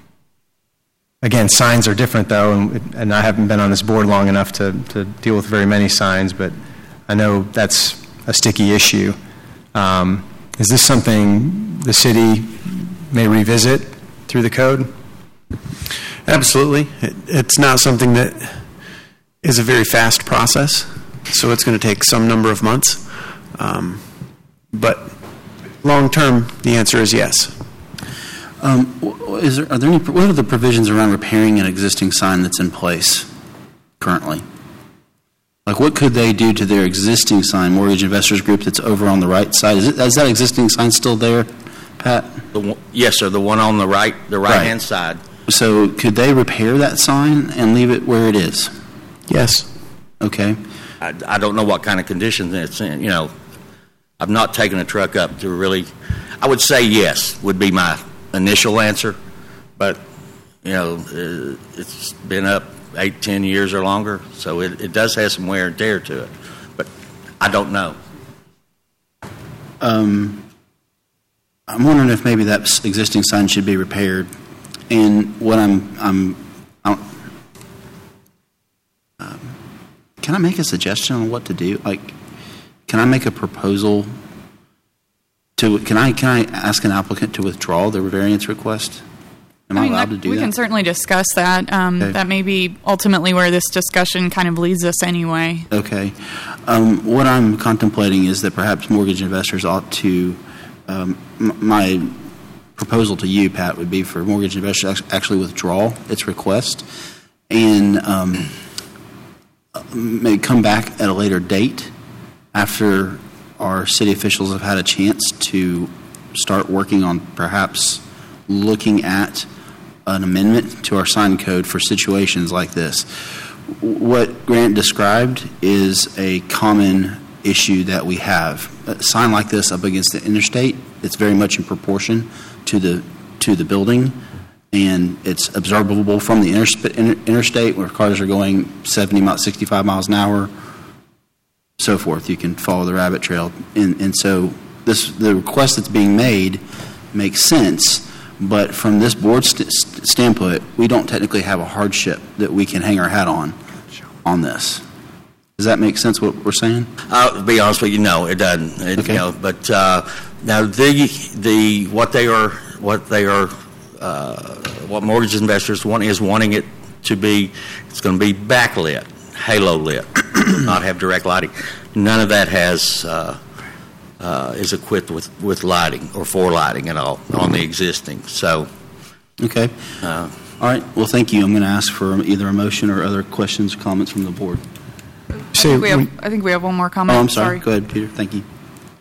Again, signs are different, though, and, and I haven't been on this board long enough to, to deal with very many signs, but I know that's a sticky issue. Um, is this something the city may revisit through the code? Absolutely. It, it's not something that is a very fast process, so it's going to take some number of months. Um, but long term, the answer is yes. Um, is there, are there any, what are the provisions around repairing an existing sign that's in place currently? Like, what could they do to their existing sign, Mortgage Investors Group, that's over on the right side? Is, it, is that existing sign still there, Pat? The one, yes, sir, the one on the right, the right-hand right. side. So could they repair that sign and leave it where it is? Yes. Okay. I, I don't know what kind of condition it's in. You know, I've not taken a truck up to really, I would say yes would be my initial answer, but you know, uh, it's been up eight, ten years or longer, so it, it does have some wear and tear to it. But I don't know. Um, I'm wondering if maybe that s- existing sign should be repaired. And what I'm, I'm, I don't, um, can I make a suggestion on what to do? Like, can I make a proposal to, can I, can I ask an applicant to withdraw their variance request? Am I, I mean, allowed that- to do we that? can certainly discuss that. Um, Okay. That may be ultimately where this discussion kind of leads us anyway. Okay. Um, what I'm contemplating is that perhaps mortgage investors ought to, um, m- my proposal to you, Pat, would be for mortgage investors to act- actually withdraw its request and um, may come back at a later date after our city officials have had a chance to start working on perhaps looking at an amendment to our sign code for situations like this. What Grant described is a common issue that we have. A sign like this up against the interstate, it's very much in proportion to the to the building, and it's observable from the intersp- inter- interstate where cars are going seventy, mi- sixty-five miles an hour, so forth. You can follow the rabbit trail, and and so this the request that's being made makes sense. But from this board st- st- standpoint, we don't technically have a hardship that we can hang our hat on on this. Does that make sense, what we're saying? I'll be honest with you, no, it doesn't. It, Okay. you know, but uh, now the the what they are what they are uh, what mortgage investors want is wanting it to be. It's going to be backlit, halo lit, not have direct lighting. None of that has. Uh, Uh, is equipped with, with lighting or for lighting at all on the existing. So, Okay. uh, All right. Well, thank you. I'm going to ask for either a motion or other questions, comments from the board. I think, we have, I think we have one more comment. Oh, I'm sorry. Go ahead, Peter. Thank you.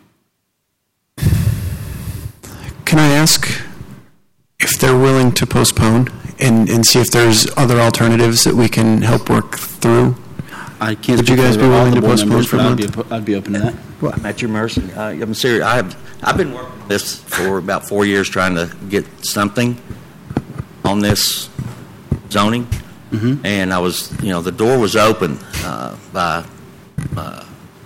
Can I ask if they're willing to postpone and, and see if there's other alternatives that we can help work through? I can't. Would you speak guys for be all willing the to board postpone members, for a but I'd month? be, I'd be open to that. I'm at your mercy. Uh, I'm serious. I have I've been working this for about four years trying to get something on this zoning, mm-hmm. and I was, you know, the door was open uh, by uh,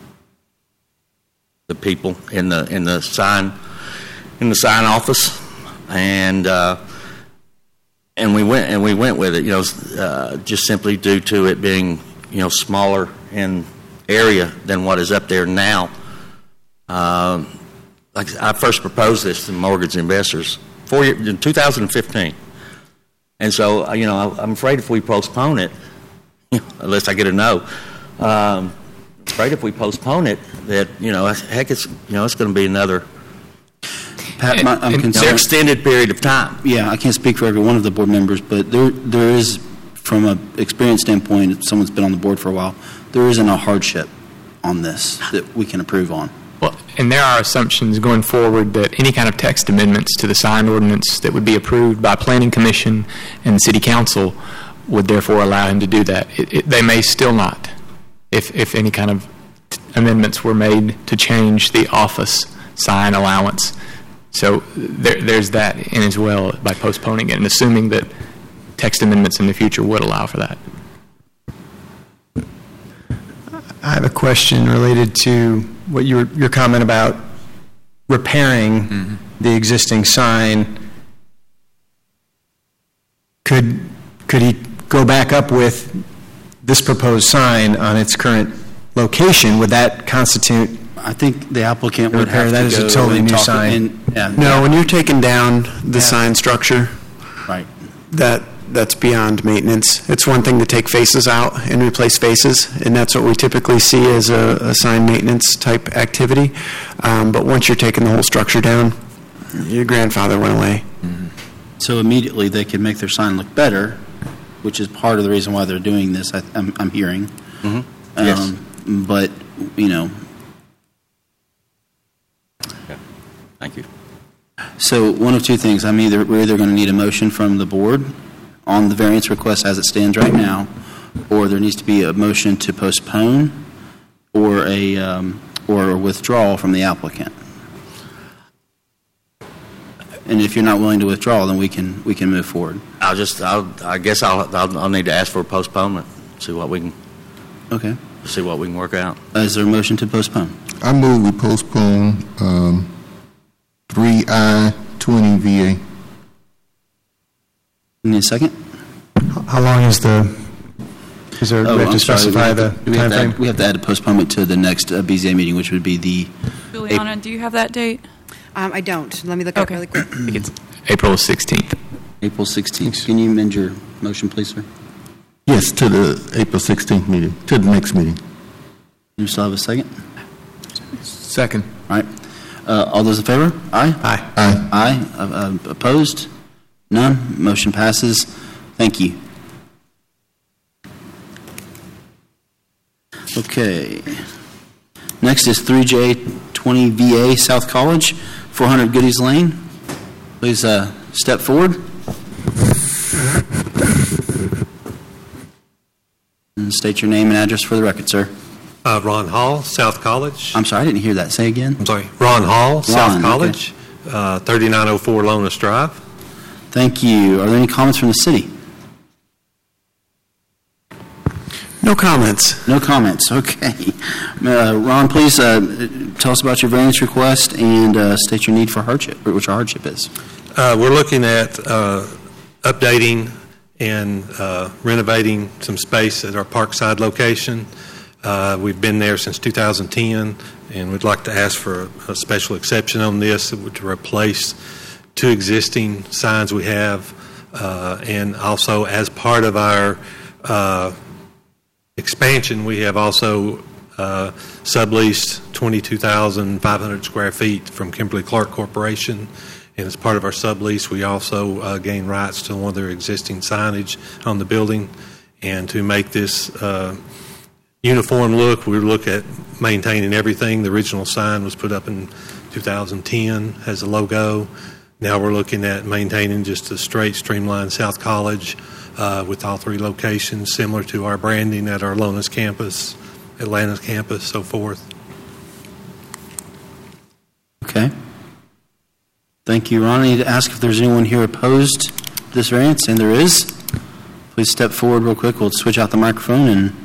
the people in the in the sign in the sign office, and uh, and we went and we went with it, you know, uh, just simply due to it being, you know, smaller in area than what is up there now. Um, like I first proposed this to mortgage investors four year, in two thousand fifteen, and so you know I, I'm afraid if we postpone it, unless I get a no, um, I'm afraid if we postpone it that you know heck it's you know it's going to be another Pat, my, I'm you know, concerned. extended period of time. Yeah, I can't speak for every one of the board members, but there there is, from an experience standpoint, if someone's been on the board for a while, there isn't a hardship on this that we can approve on. Well, and there are assumptions going forward that any kind of text amendments to the sign ordinance that would be approved by Planning Commission and the City Council would therefore allow him to do that. It, it, they may still not, if, if any kind of t- amendments were made to change the office sign allowance. So there, there's that in as well by postponing it and assuming that text amendments in the future would allow for that. I have a question related to what your your comment about repairing Mm-hmm. the existing sign. Could could he go back up with this proposed sign on its current location? Would that constitute? I think the applicant would repair? have That to is go a totally and new talk- sign. and- yeah, No, when you're taking down the Yeah. sign structure, right. that that's beyond maintenance. It's one thing to take faces out and replace faces, and that's what we typically see as a, a sign maintenance type activity. Um, but once you're taking the whole structure down, your grandfather went away. So immediately they can make their sign look better, which is part of the reason why they're doing this, I, I'm, I'm hearing. Mm-hmm. Um, Yes. But, you know, Thank you. so one of two things. I'm either, we're either going to need a motion from the board on the variance request as it stands right now, or there needs to be a motion to postpone or a, um, or a withdrawal from the applicant. And if you're not willing to withdraw, then we can, we can move forward. I'll just I'll, I guess I'll, I'll I'll need to ask for a postponement. See what we can. Okay. see what we can work out. Uh, Is there a motion to postpone? I move we postpone um, three I twenty V A. Need a second? How long is the, is there, Oh, we have I'm to sorry. specify we the have to, we have to timeframe? add, we have to add a postponement to the next uh, B Z A meeting, which would be the Juliana, do you have that date? Um, I don't. Let me look it up really quick. I think it's April sixteenth. April sixteenth. Can you amend your motion, please, sir? Yes, to the April sixteenth meeting, to the next meeting. You still have a second? Second. All right. Uh, all those in favor? Aye? Aye. Aye. Aye. Uh, uh, opposed? None. Motion passes. Thank you. Okay. Next is three J twenty V A South College, four hundred Goodies Lane. Please uh, step forward. And state your name and address for the record, sir. Uh, Ron Hall, South College. I'm sorry, I didn't hear that. Say again. I'm sorry. Ron Hall, Ron, South okay. College, uh, thirty-nine oh four Lonas Drive. Thank you. Are there any comments from the city? No comments. No comments. Okay. Uh, Ron, please uh, tell us about your variance request and uh, state your need for hardship, or what your hardship is. Uh, we're looking at uh, updating and uh, renovating some space at our Parkside location. Uh, we've been there since two thousand ten, and we'd like to ask for a, a special exception on this to replace two existing signs we have, uh, and also as part of our uh, expansion, we have also uh, subleased twenty-two thousand five hundred square feet from Kimberly Clark Corporation. And as part of our sublease, we also uh, gain rights to one of their existing signage on the building. And to make this uh, uniform look, we look at maintaining everything. The original sign was put up in two thousand ten as a logo. Now we're looking at maintaining just a straight, streamlined South College uh, with all three locations, similar to our branding at our Lonas campus, Atlanta's campus, so forth. Okay. Thank you, Ron. I need to ask if there's anyone here opposed to this variance, and there is. Please step forward real quick. We'll switch out the microphone and.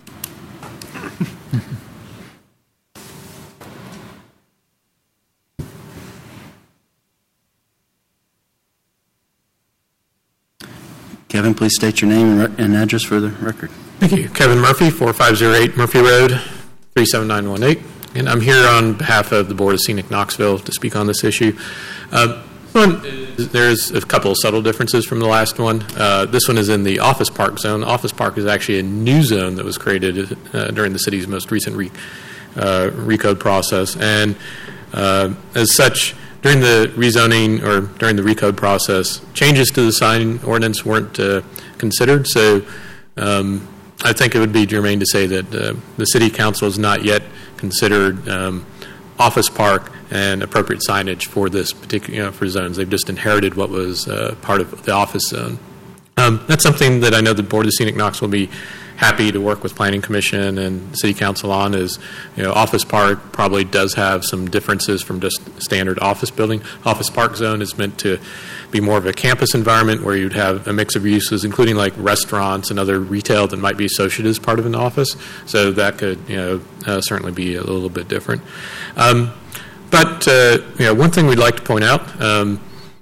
Kevin, please state your name and, re- and address for the record. Thank you. Kevin Murphy, four five zero eight Murphy Road, three seven nine one eight. And I'm here on behalf of the Board of Scenic Knoxville to speak on this issue. Uh, one, there's a couple of subtle differences from the last one. Uh, this one is in the office park zone. Office park is actually a new zone that was created uh, during the city's most recent re, uh, recode process. And uh, as such, during the rezoning or during the recode process, changes to the sign ordinance weren't uh, considered. So um, I think it would be germane to say that uh, the city council has not yet considered um, office park and appropriate signage for this particular, you know, for zones. They've just inherited what was uh, part of the office zone. Um, that's something that I know the Board of Scenic Knoxville will be happy to work with Planning Commission and City Council on. Is, you know, office park probably does have some differences from just standard office building. Office park zone is meant to be more of a campus environment where you'd have a mix of uses, including like restaurants and other retail that might be associated as part of an office. So that could, you know, uh, certainly be a little bit different. Um, but uh, you know, one thing we'd like to point out. Um,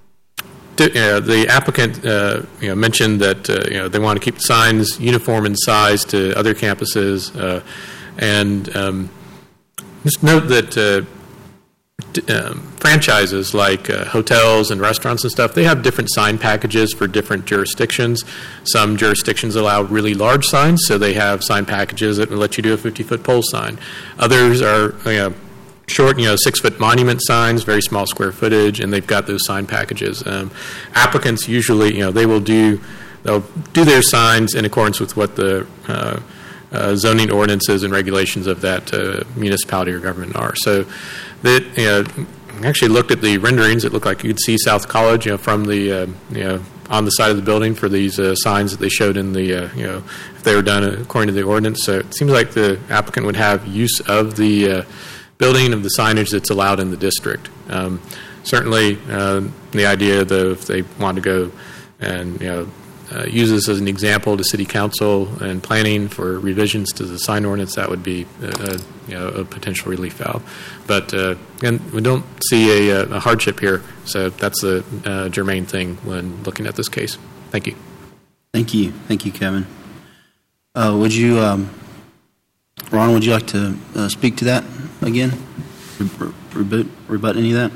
Uh, the applicant, uh, you know, mentioned that uh, you know they want to keep the signs uniform in size to other campuses, uh, and um, just note that uh, d- um, franchises like uh, hotels and restaurants and stuff, they have different sign packages for different jurisdictions. Some jurisdictions allow really large signs, so they have sign packages that will let you do a fifty-foot pole sign. Others are, you know, short, you know, six-foot monument signs, very small square footage, and they've got those sign packages. Um, applicants usually, you know, they will do, they'll do their signs in accordance with what the uh, uh, zoning ordinances and regulations of that uh, municipality or government are. So that, you know, I actually looked at the renderings. It looked like you could see South College, you know, from the, uh, you know, on the side of the building for these uh, signs that they showed in the, uh, you know, if they were done according to the ordinance. So it seems like the applicant would have use of the uh, building of the signage that's allowed in the district. Um, certainly, uh, the idea, though, if they want to go and, you know, uh, use this as an example to City Council and planning for revisions to the sign ordinance, that would be uh, you know, a potential relief valve. But uh, again, we don't see a, a hardship here, so that's the uh, germane thing when looking at this case. Thank you. Thank you. Thank you, Kevin. Uh, would you, um, Ron, would you like to uh, speak to that again? Re- rebut, rebut any of that?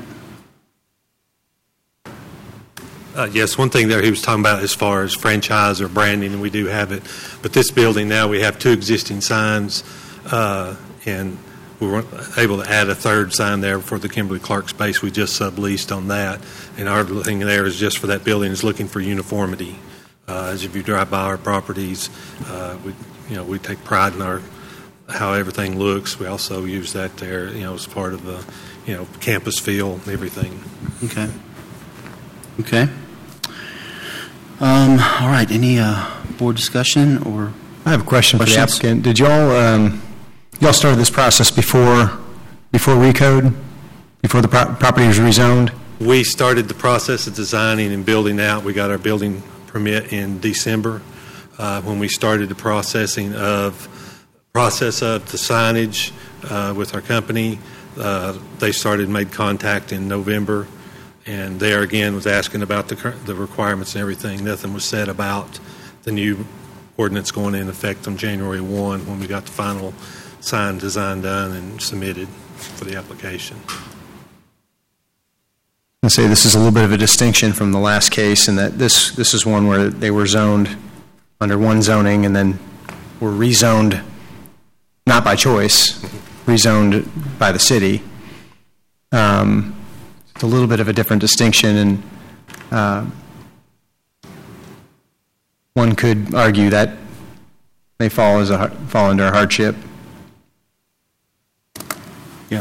Uh, yes, one thing there he was talking about as far as franchise or branding, and we do have it. But this building now, we have two existing signs, uh, and we weren't able to add a third sign there for the Kimberly Clark space. We just subleased on that. And our thing there is just for that building is looking for uniformity. Uh, as if you drive by our properties, uh, we, you know, we take pride in our how everything looks. We also use that there, you know, as part of the, you know, campus feel and everything. Okay. Okay. Um, all right. Any uh, board discussion or I have a question questions? for the applicant. Did y'all um, y'all started this process before before recode, before the pro- property was rezoned? We started the process of designing and building out. We got our building permit in December. Uh, when we started the processing of process of the signage uh, with our company, uh, they started made contact in November. And there again was asking about the the requirements and everything. Nothing was said about the new ordinance going in effect on January first when we got the final sign design done and submitted for the application. I say this is a little bit of a distinction from the last case in that this this is one where they were zoned under one zoning and then were rezoned, not by choice, rezoned by the city. Um, It's a little bit of a different distinction, and uh, one could argue that may fall as a fall under a hardship. Yeah.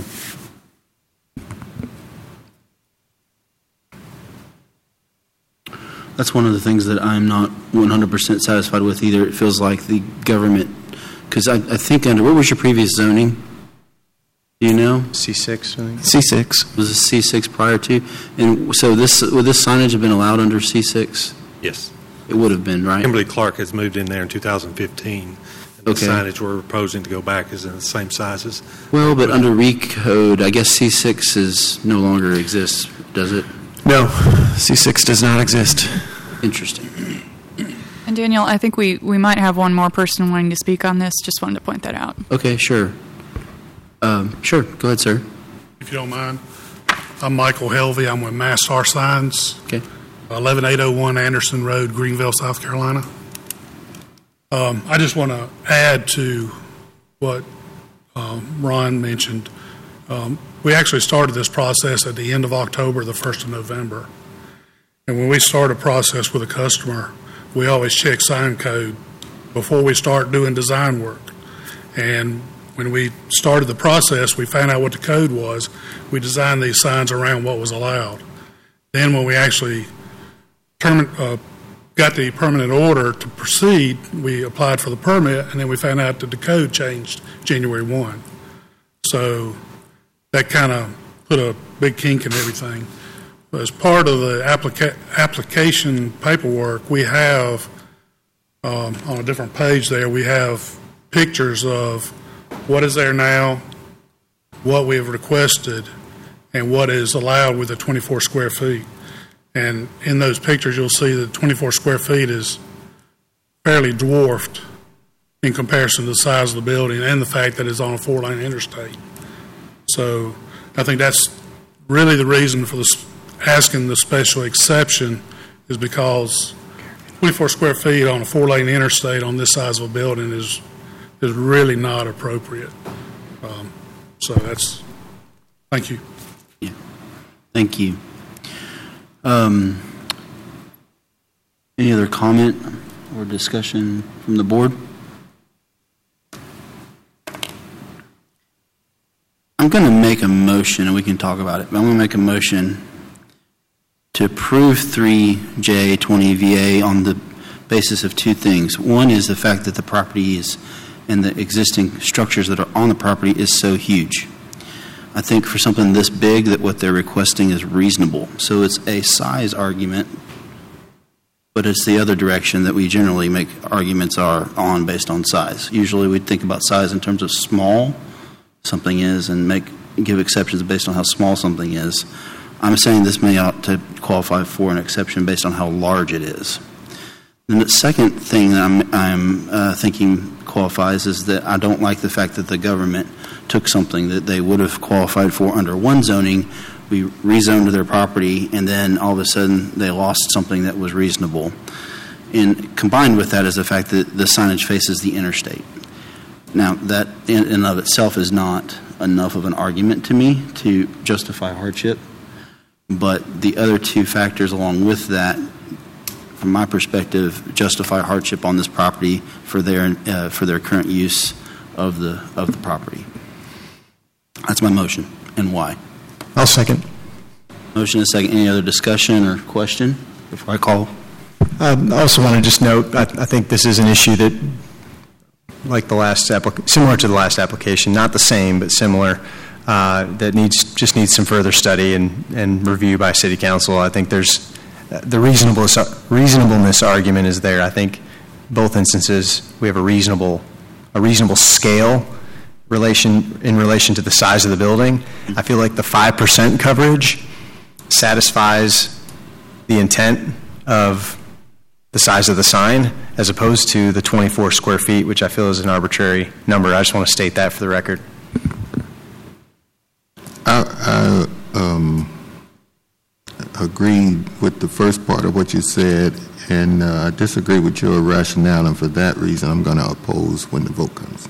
That's one of the things that I'm not one hundred percent satisfied with either. It feels like the government, because I, I think under, what was your previous zoning? Do you know? C six, I think. C six. Was it C six prior to? And so this, would this signage have been allowed under C six? Yes. It would have been, right? Kimberly Clark has moved in there in two thousand fifteen. And Okay. The signage we're proposing to go back is in the same sizes. Well, but under recode, I guess C six is no longer exists, does it? No, C six does not exist. Interesting. And Daniel, I think we, we might have one more person wanting to speak on this. Just wanted to point that out. Okay, sure. Um, sure, go ahead, sir. If you don't mind. I'm Michael Helvey. I'm with Massar Signs. Okay. eleven eight oh one Anderson Road, Greenville, South Carolina. Um, I just want to add to what um, Ron mentioned. Um, we actually started this process at the end of October, the first of November. And when we start a process with a customer, we always check sign code before we start doing design work. And when we started the process, we found out what the code was. We designed these signs around what was allowed. Then when we actually term, uh, got the permanent order to proceed, we applied for the permit, and then we found out that the code changed January first. So that kind of put a big kink in everything. As part of the applica- application paperwork, we have, um, on a different page there, we have pictures of what is there now, what we have requested, and what is allowed with the twenty-four square feet. And in those pictures, you'll see that twenty-four square feet is fairly dwarfed in comparison to the size of the building and the fact that it's on a four-lane interstate. So I think that's really the reason for the, asking the special exception is because twenty-four square feet on a four-lane interstate on this size of a building is is really not appropriate. Um, so that's, thank you. Yeah. Thank you. Um, any other comment or discussion from the board? I'm going to make a motion, and we can talk about it, but I'm going to make a motion to approve three J twenty V A on the basis of two things. One is the fact that the property is, and the existing structures that are on the property is so huge. I think for something this big that what they're requesting is reasonable. So it's a size argument, but it's the other direction that we generally make arguments are on based on size. Usually we think about size in terms of small something is and make give exceptions based on how small something is. I'm saying this may ought to qualify for an exception based on how large it is. And the second thing that I'm, I'm uh, thinking qualifies is that I don't like the fact that the government took something that they would have qualified for under one zoning, we rezoned their property, and then all of a sudden they lost something that was reasonable. And combined with that is the fact that the signage faces the interstate. Now, that in and of itself is not enough of an argument to me to justify hardship, but the other two factors along with that, from my perspective, justify hardship on this property for their uh, for their current use of the of the property. That's my motion, and why. I'll second. Motion is second. Any other discussion or question before I call? Um, I also want to just note, I, I think this is an issue that, like the last applic- similar to the last application, not the same, but similar, uh, that needs just needs some further study and, and review by City Council. I think there's uh, the reasonableness, reasonableness argument is there. I think both instances we have a reasonable a reasonable scale relation in relation to the size of the building. I feel like the five percent coverage satisfies the intent of the size of the sign as opposed to the twenty-four square feet, which I feel is an arbitrary number. I just want to state that for the record. I, I um, agree with the first part of what you said, and uh, I disagree with your rationale, and for that reason I'm going to oppose when the vote comes.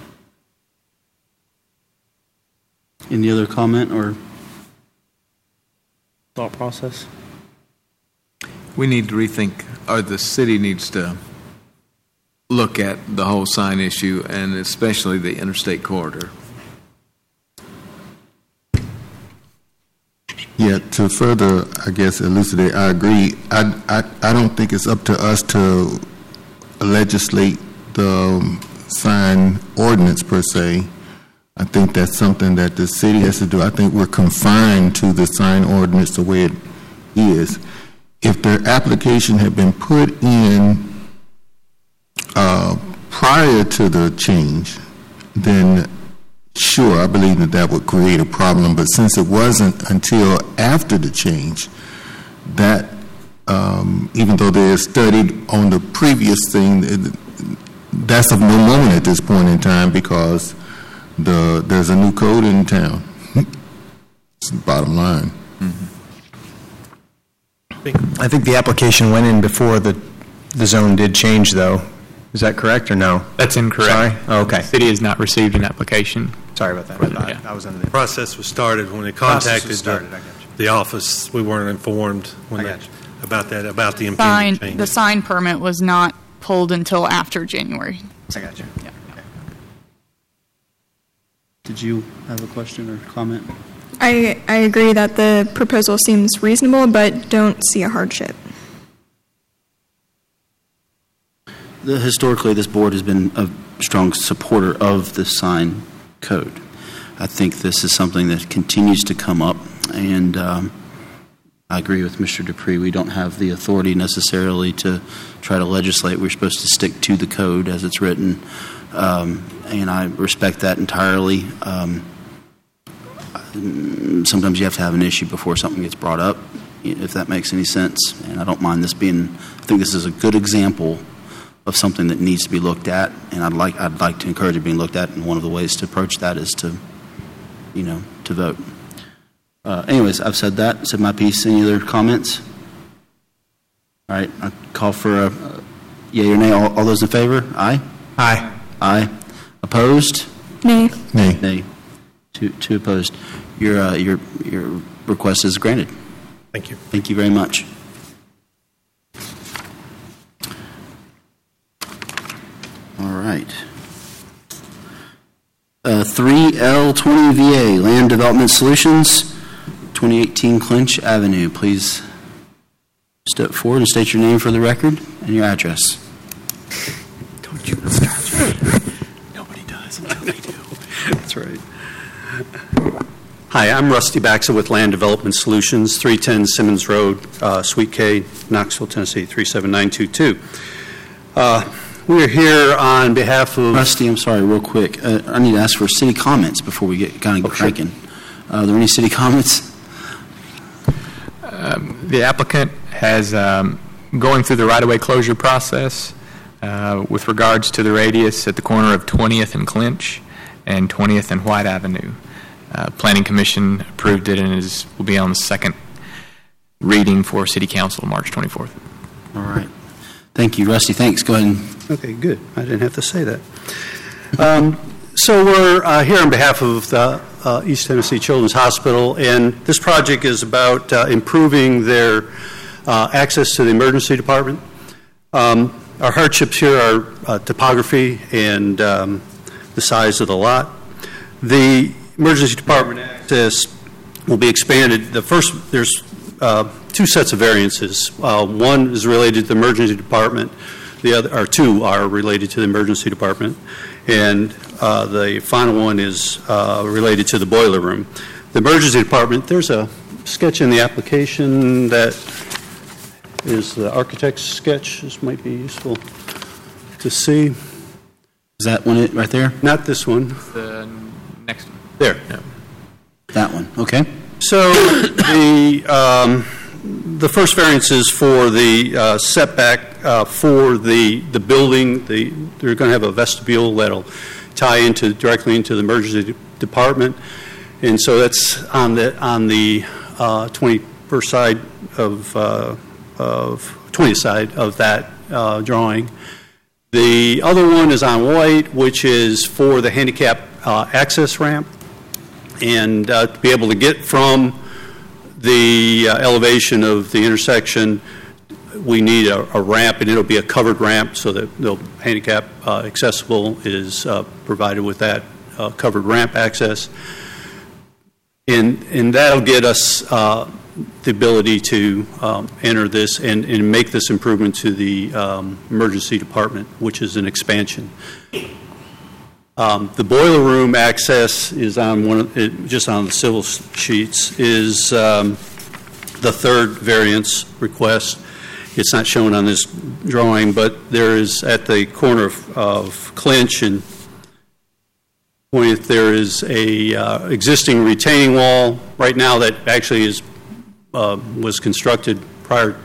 Any other comment or thought process? We need to rethink, or the city needs to look at the whole sign issue, and especially the interstate corridor. Yeah, to further, I guess, elucidate, I agree. I, I, I don't think it's up to us to legislate the um, sign ordinance per se. I think that's something that the city has to do. I think we're confined to the sign ordinance the way it is. If their application had been put in uh, prior to the change, then sure, I believe that that would create a problem. But since it wasn't until after the change, that um, even though they had studied on the previous thing, it, that's of no moment at this point in time because the there's a new code in town. It's the bottom line. Mm-hmm. I think the application went in before the the zone did change, though. Is that correct or no? That's incorrect. Sorry? Oh, okay. The city has not received an application. Sorry about that. I, Yeah. I was under The the process was started when they Process contacted was started, the, I got you. the office. We weren't informed when I they, got you. about that, about the Sign, impending change. the sign permit was not pulled until after January. I got you. Yeah. Did you have a question or comment? I, I agree that the proposal seems reasonable, but don't see a hardship. The, historically, this board has been a strong supporter of the sign code. I think this is something that continues to come up, and um, I agree with Mister Dupree. We don't have the authority necessarily to try to legislate. We're supposed to stick to the code as it's written, um, and I respect that entirely. Um, sometimes you have to have an issue before something gets brought up, if that makes any sense, and I don't mind this being, I think this is a good example of something that needs to be looked at, and I'd like I'd like to encourage it being looked at, and one of the ways to approach that is to, you know, to vote. Uh, anyways, I've said that, said my piece. Any other comments? All right, I call for a, a yea or nay. All, all those in favor? Aye? Aye. Aye. Opposed? Nay. Nay. Nay. Two, two opposed. Your, uh, your, your request is granted. Thank you. Thank you very much. All right. Uh, three L twenty V A, Land Development Solutions, twenty eighteen Clinch Avenue. Please step forward and state your name for the record and your address. Don't you start. Nobody does until they do. That's right. Hi, I'm Rusty Baxa with Land Development Solutions, three ten Simmons Road, uh, Suite K, Knoxville, Tennessee, three seven nine two two. Uh, we are here on behalf of... Rusty, I'm sorry, real quick. Uh, I need to ask for city comments before we get kind of Okay. cranking. Uh, are there any city comments? Um, the applicant has, um, going through the right-of-way closure process uh, with regards to the radius at the corner of twentieth and Clinch and twentieth and White Avenue. Uh, Planning Commission approved it and is will be on the second reading for City Council March twenty-fourth. All right. Thank you, Rusty. Thanks. Go ahead. And Okay, good. I didn't have to say that. Um, so we're uh, here on behalf of the uh, East Tennessee Children's Hospital, and this project is about uh, improving their uh, access to the emergency department. Um, our hardships here are uh, topography and um, the size of the lot. The emergency department access will be expanded. The first, there's uh, two sets of variances. Uh, one is related to the emergency department. The other, or two are related to the emergency department, and uh, the final one is uh, related to the boiler room. The emergency department, there's a sketch in the application that is the architect's sketch. This might be useful to see. Is that one it right there? Not this one. The next one. There. Yeah. That one. Okay. So the um, the first variance is for the uh, setback uh, for the the building. The they're going to have a vestibule that'll tie into directly into the emergency de- department, and so that's on the on the uh, twenty-first side of uh, of twentieth side of that uh, drawing. The other one is on White, which is for the handicap uh, access ramp, and uh, to be able to get from the uh, elevation of the intersection, we need a, a ramp, and it'll be a covered ramp so that the handicap uh, accessible is uh, provided with that uh, covered ramp access. And, and that'll get us uh, the ability to um, enter this and, and make this improvement to the um, emergency department, which is an expansion. Um, the boiler room access is on one of, it, just on the civil sheets, is um, the third variance request. It's not shown on this drawing, but there is at the corner of, of Clinch and twentieth, there is a uh, existing retaining wall right now that actually is uh, was constructed prior,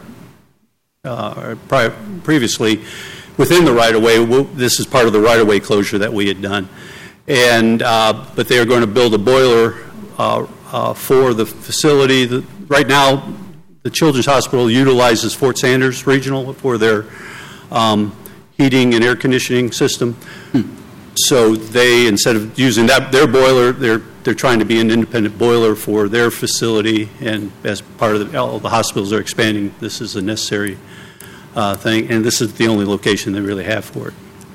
uh, prior previously within the right-of-way. This is part of the right-of-way closure that we had done. And, uh, but they are going to build a boiler uh, uh, for the facility. The, right now, the Children's Hospital utilizes Fort Sanders Regional for their um, heating and air conditioning system. Hmm. So they, instead of using that their boiler, they're they're trying to be an independent boiler for their facility. And as part of the, all the hospitals are expanding, this is a necessary Uh, thing, and this is the only location they really have for it.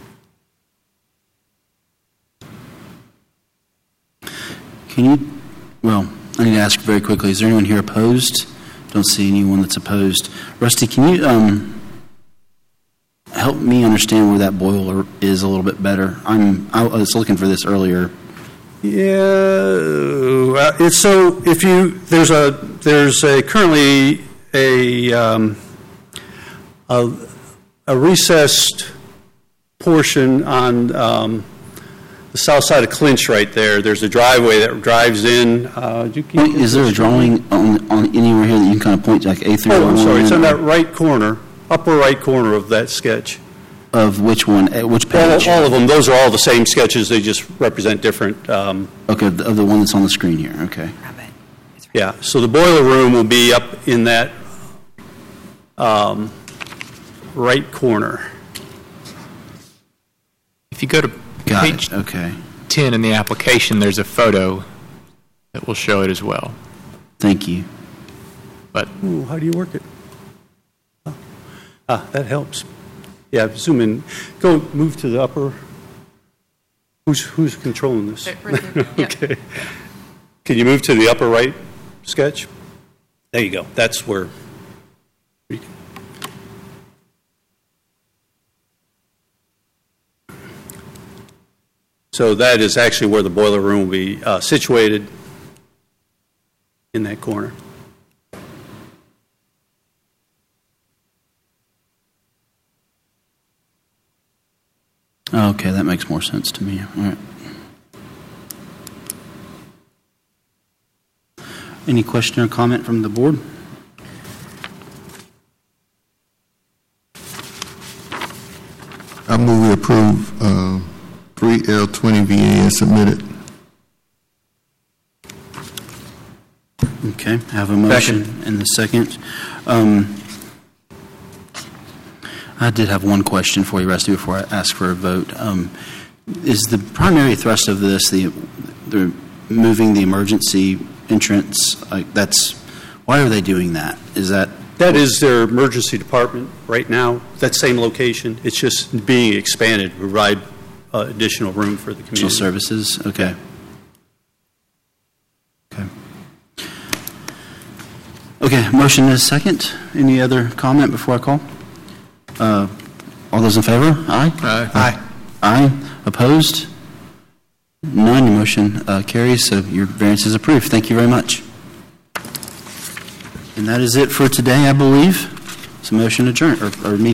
Can you, well, I need to ask very quickly, is there anyone here opposed? Don't see anyone that's opposed. Rusty, can you um, help me understand where that boiler is a little bit better? I'm, I was looking for this earlier. Yeah, uh, it's so if you, there's a, there's a currently a, um, A, a recessed portion on um, the south side of Clinch right there. There's a driveway that drives in. Uh, you can, Is there a drawing on, on anywhere here that you can kind of point to, like A three? Oh, I'm sorry. It's on that right corner, upper right corner of that sketch. Of which one? At which All, page? all of them. Those are all the same sketches. They just represent different. Um, okay, of the one that's on the screen here. Okay. Yeah. So the boiler room will be up in that um, right corner. If you go to Got page it. Okay. ten in the application, there's a photo that will show it as well. Thank you. But Ooh, how do you work it? Oh. Ah, that helps. Yeah, zoom in. Go move to the upper. Who's who's controlling this? Right there. Yeah. Okay. Can you move to the upper right sketch? There you go. That's where. We can. So that is actually where the boiler room will be uh, situated. in that corner. Okay, that makes more sense to me. All right. Any question or comment from the board? I move we approve uh, three L twenty V A as submitted. Okay, I have a motion and the second. Um, I did have one question for you, Rusty, before I ask for a vote. Um, is the primary thrust of this the, the moving the emergency entrance? Like that's why are they doing that? Is that That is their emergency department right now, that same location. It's just being expanded to provide uh, additional room for the community. additional services? Okay. Okay. Okay, motion is second. Any other comment before I call? Uh, all those in favor? Aye? Aye. Aye. Aye. Opposed? None. Your motion uh, carries, so your variance is approved. Thank you very much. And that is it for today, I believe. It's a motion adjourned, or, or meeting.